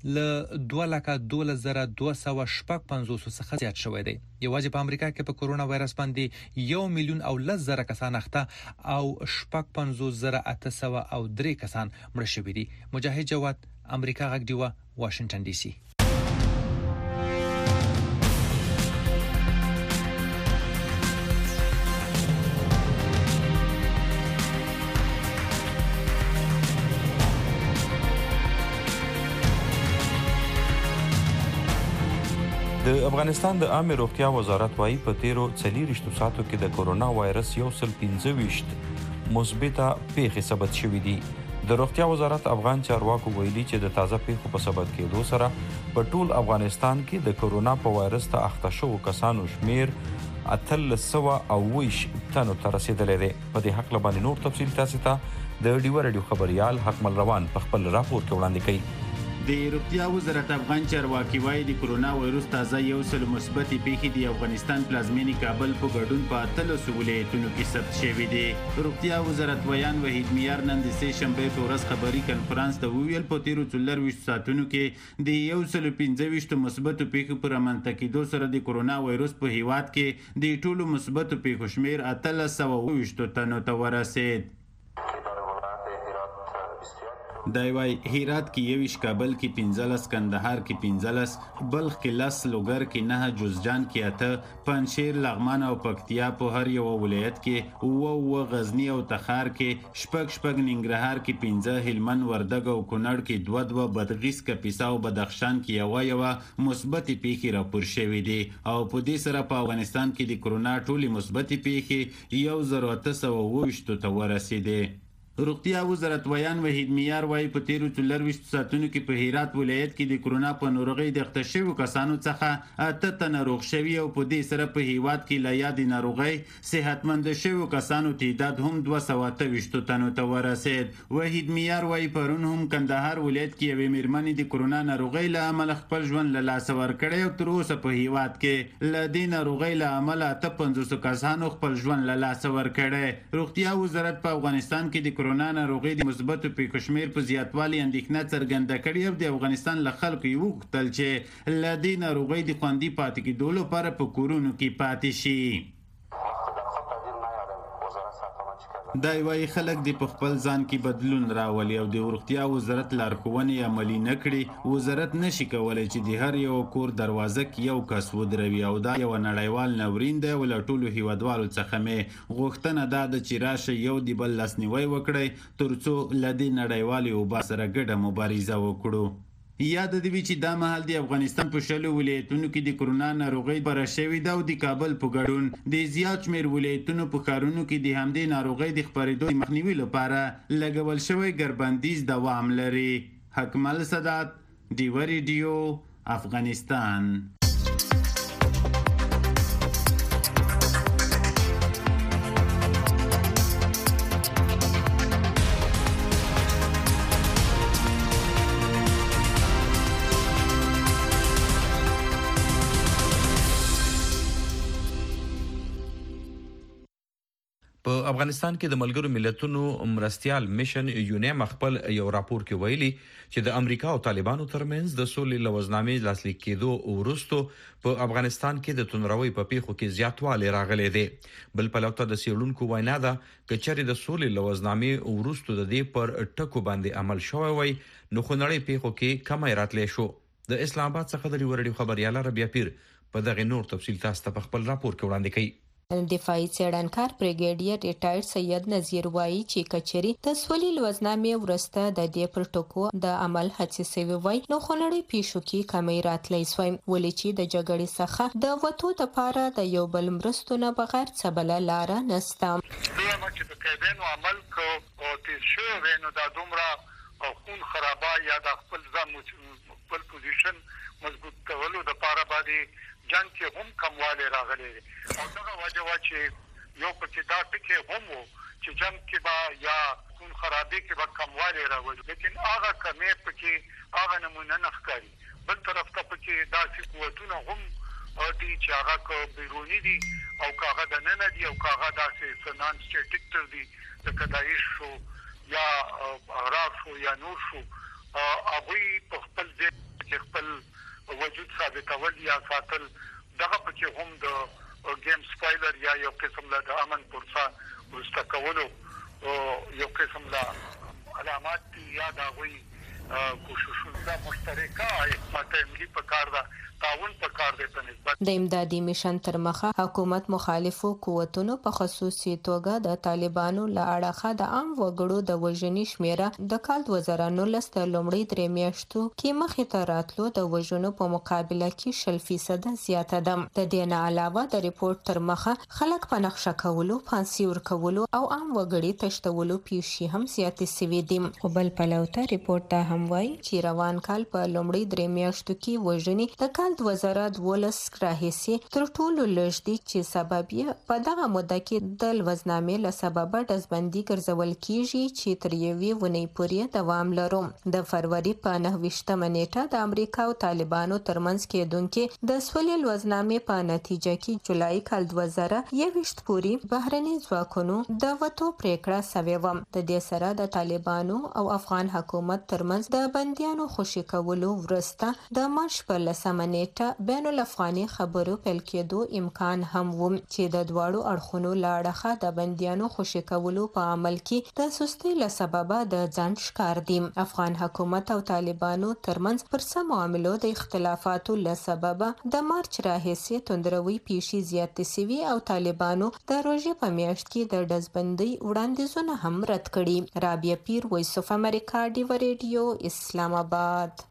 S19: له دوه لکه دولس زره دوه سوه شپږ پنځوس څخه زیات شوی دی. یوازې په امریکا کې په کورونا وایرس باندې یو میلیون او لس زره کسان اخته او شپږ پنځوس زره اته سوه او درې کسان مړه شوي دي. مجاهد جواد، امریکا غږ ډیوه، واشنگټن ډي سي.
S3: د افغانستان د عامه روغتیا وزارت وايي په تیرو څلوېښتو ساعتو کې د کورونا وایرس یو سل پنځه ویشت مثبته پیښې ثبت شوې دي. د روغتیا وزارت افغان چارواکو ویلي چې د تازه پیښو په ثبت کېدو سره په ټول افغانستان کې د کورونا په وایرس ته اخته شوو کسانو شمیر اتلس سوه او ویش تنو ته رسیدلی دی. په دې هکله باندې نور تفصیل تاسو ته د ډیوه رادیو خبريال حکمل روان په خپل راپور کې وړاندې کوي.
S20: د روغتیا وزارت افغان چارواکي وايي د کورونا وایروس تازه یو سل مثبت پیښې د افغانستان پلازمینی کابل په ګډون په اتلس ولایتونو کې ثبت شوې دي. روغتیا وزارت ویان وحید میار نن د سه شنبه په ورځ خبري کنفرانس ته ویل په تیرو څلور ساعتونو کې د یو سل پنځه ویشت مثبت پیښو پر رامنځته کېدو سره د کورونا وایروس په هیواد کې د ټولو مثبت پیښو شمیر اتلس سوه ویشت تنو ته ورسید. دای وای هرات کې یویش، کابل کې پنځلس، کندهار کې پنځلس، بلخ کې لس، لوګر کې نه، جوزجان کې اته، پنجشیر، لغمان او پکتیا په هر یو ولایت کې او او غزنی او تخار کې شپږ شپږ، ننګرهار کې پنځه، هلمند، وردګ او کونړ کې دوه دوه، بادغیس، کاپیسا او بدخشان کې یو یو مثبت پیښې راپور شوې دي او په دې سره په افغانستان کې د کورونا ټولې مثبت پیښې یو زر اته سوه اوویشت ته ورسېدې. روغتیا وزارت ویان وحید میار وايي په تیرو څلور ساعتونو کې په هرات ولایت کې د کورونا په ناروغۍ د اخته شویو کسانو څخه اته تنه روغ شوي او په دې سره په هیواد کې لا یادې ناروغۍ صحتمند شویو کسانو تعداد هم دوه سوه اته ویشت تنو ته ورسید. وحید میار وايي پرون هم کندهار ولایت کې یوې میرمنې د کورونا ناروغۍ له امله خپل ژوند له لاسه ورکړی او تر اوسه په هیواد کې له دې ناروغۍ له امله اته پنځوس کسانو خپل ژوند له لاسه ورکړی. روغتیا وزارت په افغانستان کې د کورونا ناروغي د مثبتو پیښو شمیر په زیاتوالي اندېښنه څرګنده کړې او د افغانستان له خلکو یې وغوښتل چې له دې ناروغۍ د خوندي پاتې کېدو لپاره په کورونو کې پاتې شي. دای وايي خلک د په خپل ځان کې بدلون راولي او د روغتیا وزارت لارښوونې عملي نه کړي. وزارت نشي کولی چې د هر یو کور دروازه کې یو کس ودروي او دا یو نړیوال ناورین دی او له ټولو هیوادوالو څخه مې غوښتنه دا ده چې راشئ یو د بل لاسنیوی وکړئ تر څو له دې نړیوالې وبا سره ګډه مبارزه وکړو. یاد دې وي چې دا مهال د افغانستان په شلو ولایتونو کې د کورونا ناروغۍ خپره شوې ده او د کابل په ګډون د زیات شمېر ولایتونو په ښارونو کې د همدې ناروغۍ د خپرېدو د مخنیوي لپاره لګول شوی ګربندیز دوام لري. حکمل سادات، ډیوه ریډیو، افغانستان.
S3: په افغانستان کې د ملګرو ملتونو مرستيال میشن یونیم خپل یو راپور کې ویلي چې د امریکا او طالبانو ترمنځ د سولې لوزنامې لاسلیک کېدو وروسته په افغانستان کې د تنروي په پیښو کې زیاتوالی راغلی دی. بل په لوټه د سیړونکو وینا ده چې چېرې د سولې لوزنامې وروسته د دې پر ټکو باندې عمل شوی وي نو خنړې پیښو کې کمای راتلی شو. د اسلام آباد څخه د ریو خبريال ربيع پیر په دغه نور تفصیل تاسو ته په خپل راپور کې وړاندې کوي.
S21: دفاعي څېړنکار بریګیډیر ریټایرډ سید نذیر وایي چې کچري د سولې لوزنامې ورسته د دې پر ټکو د عمل هڅې سوي وای نو خلړې پیښو کې کمی راتلی سوی ولې چې د جګړې څخه د وټو لپاره د یو بل مرستو نه بغیر څه بل لار نشته.
S22: دوی چې د کېدنو عمل کو او تیر شو ونه د دومره خون خرابه یا د خپل ځان خپل پوزیشن مضبوط کولو د لپاره باندې جنگ کې هم کمواله راغلي او دا وجه وا چې یو پکې دا ټکی هم وو چې جنگ کې با یا خون خرابې کې به کمواله راوړي لیکن هغه کمې پکې هغه نمونه نه ښکاري. بل طرف ته پکې داسې قوتونه هم دي چې هغه کو بیرونی دي او هغه د نن دي او هغه داسې نان سټیټیک دي لکه داعش شو یا عراق شو یا نور شو هغه په خپل ځای خپل وجود ثابتول یا ساتل دغه پکې هم د گیم سپایلر یا یو قسم له د امن پرسا ورسته کولو یو قسم له علامات یا د غوي کوششونه مشترکه حکومت ملي په کار ده تعاون په کار دی په نسبت
S21: د امدادي میشن تر مخه حکومت مخالفو قوتونو په خصوصي توګه د طالبانو له اړخه د عام وګړو د وژنې شمیره د کال دوه زره نولس د لومړۍ درې میاشتو کې مخې ته راتلو د وژنو په مقابله کې شل فیصد زیاته ده. د دې نه علاوه د ریپورت تر مخه خلک په نقشه کولو، پانسي ورکولو او عام وګړي تشتولو پیښې هم زیاتې سوي دي. خو بل پلوته ریپورت ته هم وایي چې روان کال په لومړي درې میاشتو کې وژنې د کال دوه زره دولس راهیسې تر ټولو لږ دي چې سبب یې په دغه موده کې د لوزنامې له سببه ډزبندي ګرځول کیږي چې تر یوې ونې پورې دوام لرو. د فروری په نهه ویشتمه نیټه د امریکا او طالبانو ترمنځ کېدونکې د سولې لوزنامې په نتیجه کې جولای کال دوه زره یوویشت پورې بهرني ځواکونو د وټو پریکړه سوې وه. د دې سره د طالبانو او افغان حکومت ترمنځ د بندیانو خوشي کولو وروسته د مارچ په لسمه نیټه بین الافغاني خبرو پیل کېدو امکان هم و چې د دواړو اړخونو له اړخه د بندیانو خوشي کولو په عمل کې د سستۍ له سببه د ځنډ ښکار دي. افغان حکومت او طالبانو ترمنځ پر څه معاملو د اختلافاتو له سببه د مارچ راهیسې توندروي پیښې زیاتې سوي او طالبانو د روژې په میاشت کې د ډزبندۍ وړاندیزونه هم رد کړي. رابعه پیر، وایس اف امریکا، ډیو ریډیو، اسلام آباد.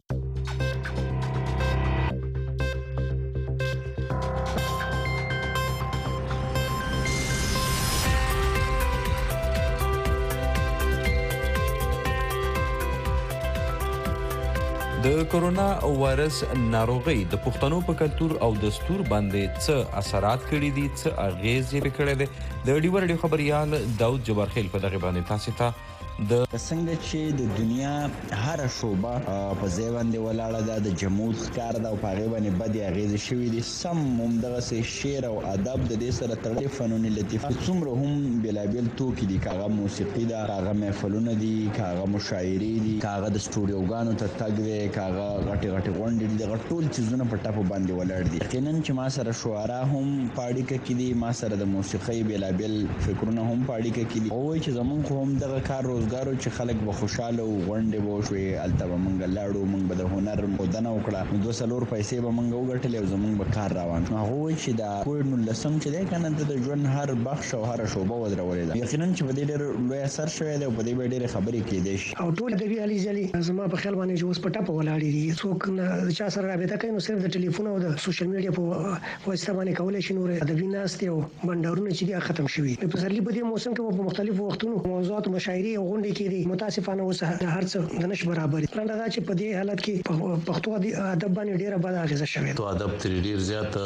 S3: د کرونا وایرس ناروغي د پښتنو په کلتور او دستور باندې څه اثرات کړي دي، څه اغیز یې کړی دی. د ډیو ریډیو خبريال داود جبارخیل په دغه باندې تاسو ته د
S5: څنګه چې د دنیا هر شوبه په ځای باندې ولاړه ده د جمود ښکار ده او په هغې باندې بدې اغېزې شوي دي. سم همدغسې شعر او ادب د دې سره تړلې فنوني لطیفه څومره هم بېلابېل توکي دي، که هغه موسیقي ده، که هغه محفلونه دي، که هغه مشاعرې دي، که هغه د سټوډیوګانو ته تګ دی، که هغه غټې غټې غونډې دي، دغه ټول څیزونه په ټپو باندې ولاړ دي. یقینا چې ما سره شعرا هم په اړیکه کې دي، ما سره د موسیقۍ بېلابېل فکرونه هم په اړیکه کې دي. ووایي چې زمونږ خو هم دغه کار روزګار و چې خلک به خوشحاله و، غونډې به وشوې، هلته به موږ لاړو، موږ به د هنر ښودنه وکړه، نو دوه څلور پیسې به موږ وګټلې او زموږ به کار روان شو. هغه وایي چې د کووډ نولسم چې دی که نه د ژوند هر بخش او هره شعبه ودرولې ده. یقینا چې په دې ډېر لوی اثر شوی دی او په دې به ډېرې خبرې کېدی شي.
S6: او ټول ادبي هلې ځلې زما په خیال باندې چې اوس په ټپه ولاړې دي. څوک د چا سره رابطه کوي نو صرف د ټلیفون او د سوشل میډیا په واسطه باندې کولی شي نور ادبي ناستې او بنډارونه چې دي ختم شوي. په پسرلي په دې موسم کې په مختلفو وختونو موضوعات مشاعرې او غونډې کېدي. متاسفانه اوس د هر څه د نش برابري لنډه دا چې په دې حالت کې پښتو ادب باندې ډیره بد اغیزه شوې ده.
S23: تو ادب تر ډیر زیات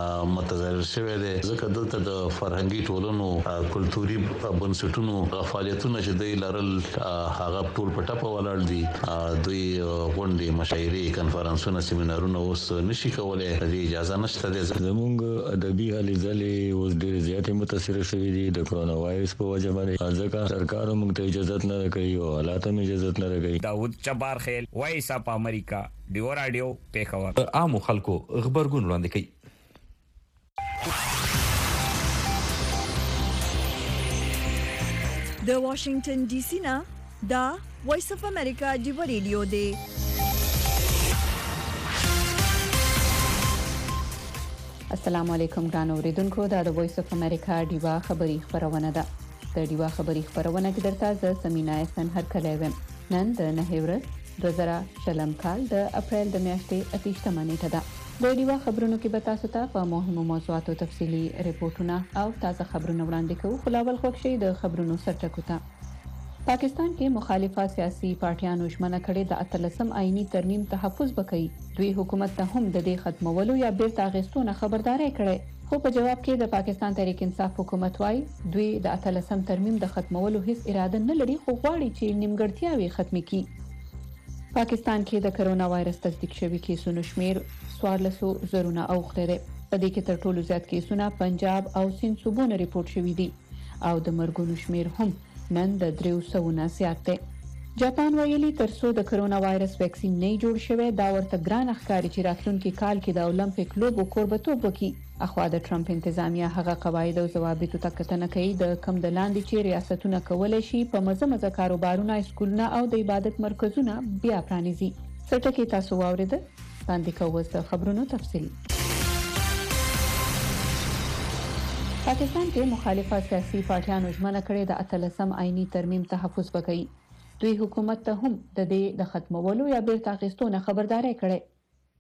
S23: متضرر شوی دی ځکه دلته د فرهنګي ټولنو کلتوري بنسټونو فعالیتونه چې دوی لرل هغه ټول په ټپه ولاړ دي. دوی غونډې، مشاعرې، کنفرانسونه، سیمینارونه اوس نشي کولای، د اجازه نشته ده.
S24: زموږ ادبي هلې ځلې اوس ډېرې زیاتې متاثره شوي دي د کرونا وایرس په وجه باندې، ځکه سرکار موږ ته اجازه نه راکوي او حالات هم اجازه نه راکوي.
S25: داود جبارخیل، وایس اف امریکا، ډیو رادیو، پیښور.
S3: عامو خلکو خبرګون وړاندې کوي.
S1: د واشنگټن ډي سي نه دا وایس اف امریکا ډیو ریډیو دی.
S2: السلام علیکم ګران اوریدونکو، دا د وایس اف امریکا ډیوا خبری خبرونه ده. د ډیوا خبری خبرونه کې درته ز سمینا احسان هر کله ویم. نن د نهه ورځ دوه زره شلم کال د اپریل د میاشتې اتیشتمه نیټه ده. د ډیوا خبرونو کې به تاسو ته په مهمو موضوعاتو تفصیلي ریپورتونه او تازه خبرونه وړاندې کوو. خو لا اول خوښ شئ د خبرونو سرټکو ته. پاکستان کې مخالفه سیاسي پارټیانو ژمنه کړې د اتلسم آئینی ترمیم تحفظ وکړي. دوی حکومت ته هم د دې ختمولو یا بیرته اخیستو خبرداري کړې. خو په جواب کې د پاکستان تحریک انصاف حکومت وايي دوی د اتلسم ترمیم د ختمولو هیڅ اراده نه لري، خو غواړي چې نیمګړتیاوې ختمې کړي. پاکستان کې د کرونا وایرس تصدیق شوی کیسونو شمیر څوارلس زرونه اوخته ده. په دې کې تر ټولو زیات کیسونه پنجاب او سند صوبونو ریپورت شوي دي او د مرګونو شمیر هم نن د درې سوو نه زیات دی. جاپان ویلي ترڅو د کرونا وایرس ویکسین نه جوړ شوی دا ورته ګران ښکاري چې راتلونکي کال کې د اولمپیک لوبو کوربتوب وکړي. اخوا د ټرمپ انتظامیه هغه قواعد او ضوابطو ته کتنه کوي د کم د لاندې چې ریاستونه کولای شي په مزه مزه کاروبارونه، اسکولونه او د عبادت مرکزونه بیا پرانیزي. سرټکی تاسو واورید باندې کوو د خبرونو تفصیل. پاکستان کې مخالفه سیاسي پارټیانو ژمنه کړې د اتلسم آئینی ترمیم تحفظ وکړي. دوی حکومت ته هم د دې د ختمولو یا بیرته اخیستو خبرداري کړې.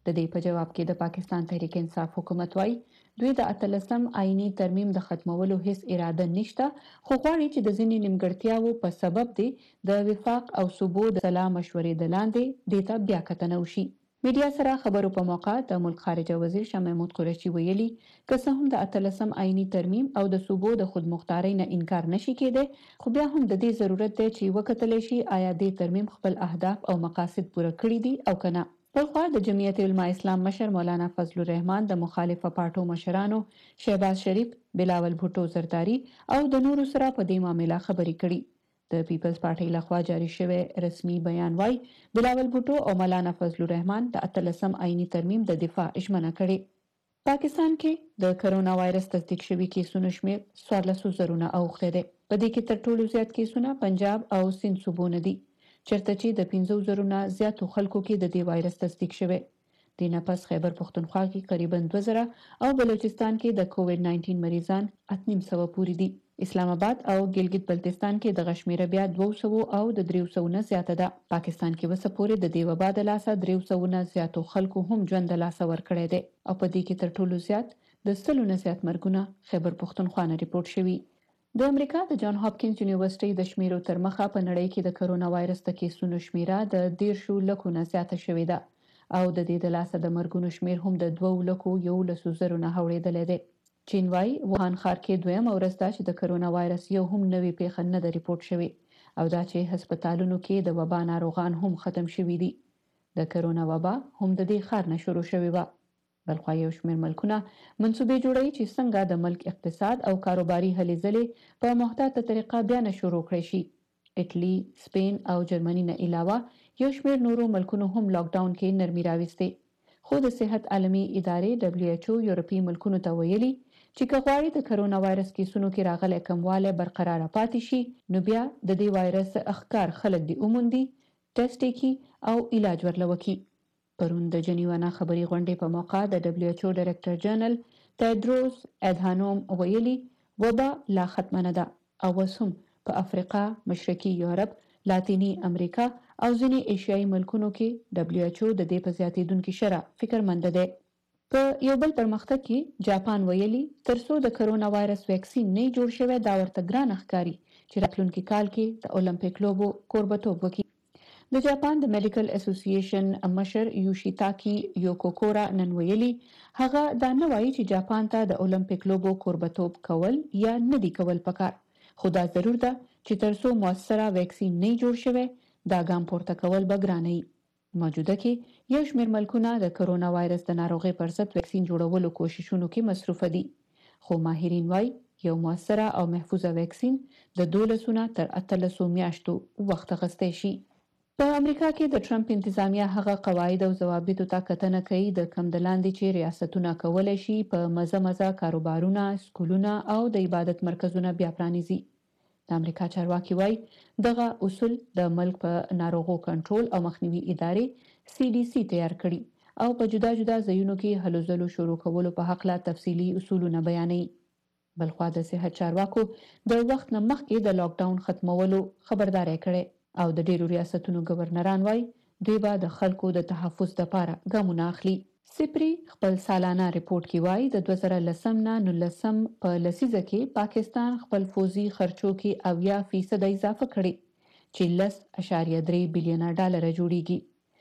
S2: د دې په جواب کې د پاکستان تحریک انصاف حکومت وايي دوی د اتلسم آئینی ترمیم د ختمولو هیڅ اراده نشته، خو غواړي چې د ځینې نیمګړتیاوو په سبب دی د وفاق او صوبو د سلا مشورې د لاندې دیتا بیا کتنه وشي. میډیا سره خبرو په موقع د ملک خارجه وزیر شاه محمود قریشي ویلي که څه هم د اتلسم آئینی ترمیم او د صوبو د خودمختارۍ نه انکار نشي کېدی، خو بیا هم د دې ضرورت دی چې وکتلی شي آیا دې ترمیم خپل اهداف او مقاصد پوره کړي دي او که نه. بل خوا د جمعیت علماء اسلام مشر مولانا فضل الرحمن د مخالفه پارټو مشرانو شهباز شریف، بلاول بھټو زرداری او د نورو سره په دې معاملې خبرې کړي. د پیپلز پارټي لخوا جاری شوی رسمي بیان وايي بلاول بھټو او مولانا فضل الرحمن د اتلسم آئینی ترمیم د دفاع ژمنه کړې. پاکستان کې د کرونا وایرس تصدیق شوي کیسونو شمېر څوارلسو زرونه اوښتی دی. په دې کې تر ټولو زیات کیسونه پنجاب او سند صوبو نه دي، چرته چې د پنځو زرو نه زیاتو خلکو کې د دې وایرس تصدیق شوی. د نه پس خیبر پښتونخوا کې قریبا دوه زره او بلوچستان کې د کووډ ناینټین مریضان اتنیم سوه پورې دي. اسلام آباد او ګلګت بلتستان کې د غشمیره بیا دوه سوه او د دریو سوو نه زیاته ده. پاکستان کې وسه پورې د دې وبا د لاسه دریو سوو نه زیاتو خلکو هم ژوند د لاسه ورکړی دی او په دې کې تر ټولو زیات د سلو نه زیات مرګونه خیبر پښتونخوا نه ریپورټ شوي. د امریکا د جان هاپکینز یونیورسيټي د شمیرو تر مخه په نړۍ کې د کرونا وایرس د کیسونو شمیره د دیرشو لکو نه زیاته شوې ده او د دې د لاسه د مرګونو شمیر هم د دوه لکو یولسو زرو نه اوړېدلی دی. چین وايي ووهان ښار کې دویمه ورځ ده چې د کرونا وایرس یو هم نوې پیښه نه ده ریپورټ شوې او دا چې هسپتالونو کې د وبا ناروغان هم ختم شوي دي. د کرونا وبا هم د دې ښار نه شروع شوې وه. بلخوا یو شمېر ملکونه منصوبې جوړوي چې څنګه د ملک اقتصاد او کاروباري هلې ځلې په محتاطه طریقه بیا نه شروع کړی شي. اټلی، سپین او جرمني نه علاوه یو شمېر نورو ملکونو هم لاک ډاون کې نرمي راوستې، خو د صحت عالمي ادارې دبلیو ایچ او یورپي ملکونو ته ویلي چې که غواړي د کرونا وایرس کیسونو کې راغلی کموالی برقراره پاتې شي نو بیا د دې وایرس اخکار خلک دې وموندي، ټیسټ یې کړي او علاج ورله وکړي. پرون د جنیوانا خبري غونډې په موقع د دبلیو ایچ او ډایرکټر جنرال تیدروس اډهانوم ویلي وبا لا ختمه نه ده او اوس هم په افریقا، مشرقي یورپ، لاتینی امریکا او ځینې ایشیایي ملکونو کې دبلیو ایچ او د دې په زیاتېدونکي شرح فکرمند دی. په یو بل پرمختګ کې جاپان ویلي ترڅو د کرونا وایرس ویکسین نه جوړ شوی دا ورته ګران ښکاري چې راتلونکي کال کې د اولمپیک لوبو کوربتوب وکړي. د جاپان د میډیکل اسوسییشن مشر یوشیتاکی یوکوکورا نن ویلي هغه دا نه وایي چې جاپان ته د اولمپیک لوبو کوربتوب کول یا نه دی کول پکار، خو دا ضرور ده چې ترڅو موثره ویکسین نه جوړ شوی دا ګام پورته کول به ګرانه وي. موجوده کې یو شمېر ملکونه د کرونا وایرس د ناروغۍ پر ضد ویکسین جوړولو کوششونو کې مصروفه دي، خو ماهرین وایي یو موثره او محفوظه ویکسین د دولسو نه تر اتلسو میاشتو وخت اخیستی شي. په امریکا کې د ټرمپ انتظامیه هغه قواعد او ضوابطو ته کتنه کوي د کم د لاندې چې ریاستونه کولی شي په مزه مزه کاروبارونه، سکولونه او د عبادت مرکزونه بیا پرانیزي. د امریکا چارواکي وایي دغه اصول د ملک په ناروغو کنټرول او مخنیوي ادارې سی ډي سی تیار کړي او په جدا جدا ځایونو کې هلو ځلو شروع کولو په هکله تفصیلي اصولونه بیانوي. بلخوا د صحت چارواکو د وخت نه مخکې د لاک ډاون ختمولو خبرداری کړي او د ډیرو ریاستونو گورنران وایي دوی به د خلکو د تحفظ لپاره ګامونه اخلي. سپری خپل سالانه ریپورت کې وایي د دوه زره لسم نه نولسم په لسیزه کې پاکستان خپل فوزي خرچو کې اویا فیصد اضافه کړي چې لس اشاریه درې بلیونه ډالر جوړیږي.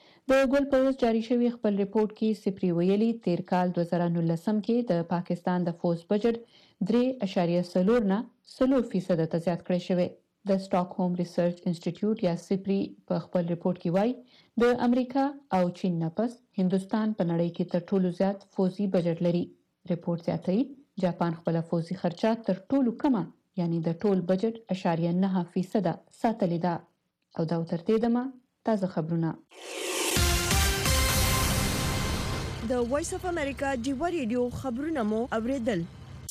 S2: د ګل پوز جاری شوی خپل ریپورت کې سپری ویلي تیر کال دوه زره نولسم کې د پاکستان د فوز بجټ درې اشاریه څلور نه څلور فیصد ته زیات کړی شوی. د سټاک هوم ریسرچ انسټیټیوټ یا سپری په خپل ریپورت کې وایي د امریکا او چین نه پس هندستان په نړۍ کې تر ټولو زیات فوزي بجټ لري. ریپورت زیاتوي جاپان خپل فوزي خرچه تر ټولو کمه یعنی د ټول بجټ اشاریه نه فیصد ساتلې ده. او دا ترتیب دمه تازه خبرونه.
S1: د وایس اف امریکا ډیو ریډیو خبرونه مو اوریدل.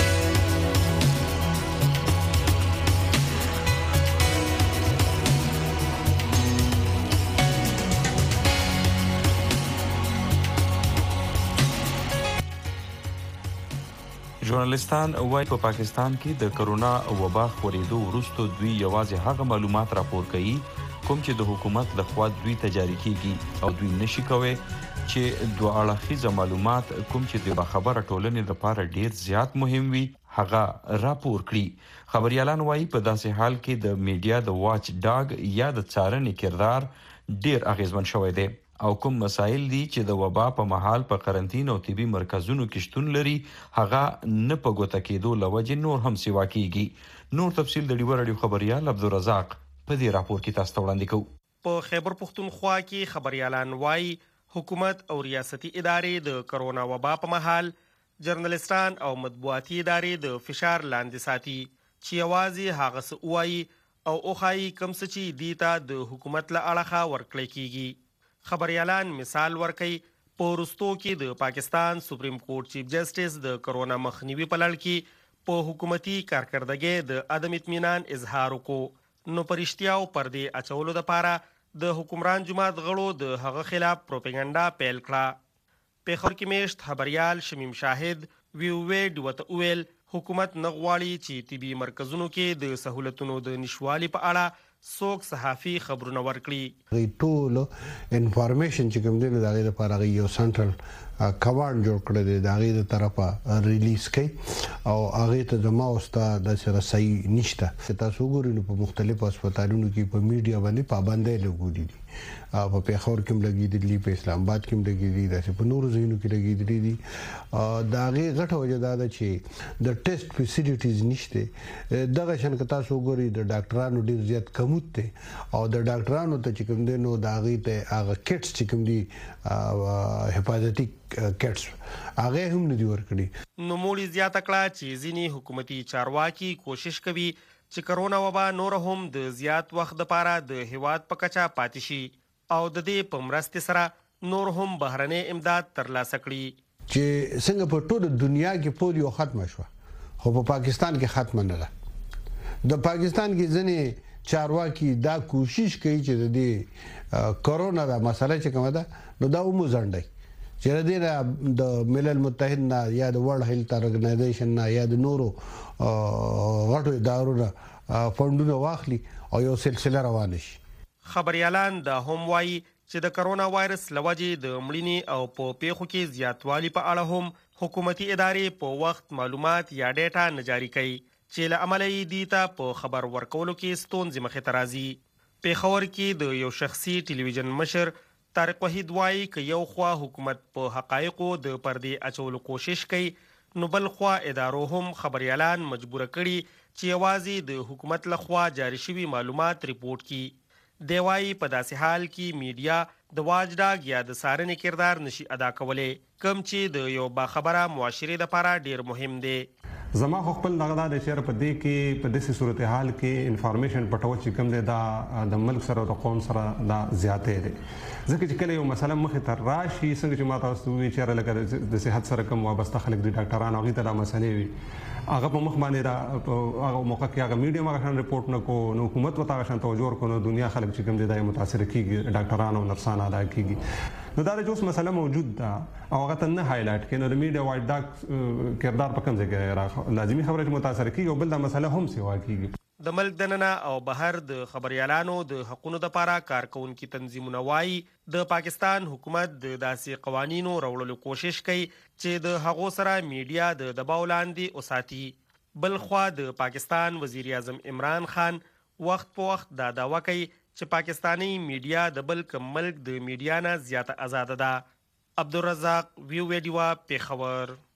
S3: ژورنالیستان وايي په پاکستان کې د کرونا وبا خورېدو وروسته دوی یوازې هغه معلومات راپور کوي کوم چې د حکومت لخوا دوی ته جاري کیږي او دوی نشي کوي چې دوه اړخیزه معلومات کوم چې د باخبره ټولنې لپاره ډیر زیات مهم وي هغه راپور کړي. خبريالان وايي په داسې حال کې د میډیا د واچ ډاګ یا د څارنې کردار ډیر اغیزمن شوی دی او کوم مسایل دي چې د وبا په مهال په قرنټین او طبي مرکزونو کې شتون لري هغه نه په ګوته کېدو لوجه نور هم سیوا کیږي. نور تفصیل د ډیوه رادیو خبريال عبدالرزاق په دې راپور کې تاسو ته وړاندې کوو.
S16: په خیبر پختونخوا کې خبريالان وايي حکومت او ریاستي ادارې د کرونا وبا په مهال جرنالستان او مطبوعاتي ادارې د فشار لاندې ساتي چې یوازې هغه څه وایي او اوخایي کم څه چې دیتا د حکومت له اړخه ورکړی کیږي. خبريالان مثال ورکوي په وروستو کې د پاکستان سپریم کورټ چیف جسټس د کرونا مخنیوي په لړ کې په حکومتي کارکردګۍ د عدم اطمینان اظهار وکړو نو پرشتیاو پردې اچولو لپاره د حکمران جماعت غړو د هغه خلاف پروپاګاندا پیل کړه. پیښور کې میشت خبريال شمیم شاهد ویوویډ وته ویل حکومت نه غواړي چې طبي مرکزونو کې د سہولتونو د نشوالي په اړه څوک صحافي خبرونه ورکړي.
S17: غي ټول انفارمیشن چې کوم دی د هغه لپاره یو سنټرل کمانډ جوړ کړی دی د هغه طرفه ریلیز کړي او هغه ته د ما استاد د سره صحیح نشته. تاسو ګورئ په مختلفو هسپتالونو کې په میډیا باندې پابندۍ لګولې دي. په پیښور کې هم لګېدلې، په اسلام آباد کې هم لګېدلې، داسې په نورو ځایونو کې لګېدلې دي. د هغې غټه وجه دا ده چې د ټیسټ فیسیلیټیز نشته. دغه شان که تاسو وګورئ د ډاکټرانو ډېر زیات کموت دی او د ډاکټرانو ته چې کوم دی نو د هغې ته هغه کټس چې کوم دي حفاظتي کټس هغه هم نه دي ورکړي.
S16: نوموړي زیاته کړه چې ځینې حکومتي چارواکي کوشش کوي چې کرونا وبا نور هم د زیات وخت لپاره د هیواد په کچه پاتې شي او د دې په مرستې سره نور هم بهرنی امداد ترلاسه کړي.
S17: چې څنګه په ټوله دنیا کې پولیو ختم شو خو په پاکستان کې ختم نه ده. د پاکستان کې ځینې چارواکي دا کوشش کوي چې د دې کرونا د مسله چې کومه ده نو دا وموزنډي چې د د ملل متحد نه یا د ورلد هیلث ارګنایزیشن نه یا د نورو غټو ادارو نه فندونه واخلي او یو سلسله روانه شي.
S16: خبريالان دا هم وایي چې د کرونا وایرس لوجې د مړینې او په پیښو کې زیاتوالی په اړه هم حکومتي ادارې په وخت معلومات یا ډیټا نه جاري کوي چې له امله یې دیتا په خبر ورکولو کې ستونزې مخې ته راځي. پیښور کې د یو شخصي ټلویزیون مشر طارق وحید وایي که یو خوا حکومت په حقایقو د پردې اچولو کوشش کوي نو بل خوا ادارو هم خبريالان مجبور کړي چې یوازې د حکومت لخوا جاری شوي معلومات ریپورت کړي. دی وايي په داسې حال کې میډیا د واچ ډاګ یا د څارنې کردار نشي ادا کولی کوم چې د یو باخبره معاشرې لپاره ډیر مهم دی.
S18: زما خو خپل دغه د شهر په دې کې په داسې صورتحال کې انفارمیشن پټول چې کوم دی دا د ملک سره او د قوم سره دا زیاتې دی. ځکه چې کله یو مسله مخې ته راشي څنګه چې ما تاسو وی چې لکه د صحت سره کوم وابسته خلک دي ډاکټران هغه ته دا مسلې وي هغه په مخ باندې دا هغه موقع کې هغه میډیا ما غشن ریپورت نه کو نو حکومت وتا غشن توجه ورکو نو دنیا خلک چې کوم دي دا متاثر کیږي ډاکټران او نرسان ادا کیږي. نو دا د جوس مسله موجود ده او هغه ته نه هایلایټ کینو د میډیا وایډ ډاک کردار په کوم ځای کې لازمي خبره چې متاثر کیږي او بل دا مسله هم سیوا کیږي.
S16: د ملک دننه او بهر د خبريالانو د حقوقو لپاره کارکونکو تنظیمونه وايي د پاکستان حکومت د داسې قوانینو راوړلو کوشش کوي چې د هغو سره میډیا د دباو لاندې اوساتي. بل خوا د پاکستان وزیر اعظم عمران خان وخت په وخت دا دعوه کوي چې پاکستانی میډیا د بل کوم ملک د میډیا نه زیاته آزاد ده. عبدالرزاق ویو ویډیو پیښور.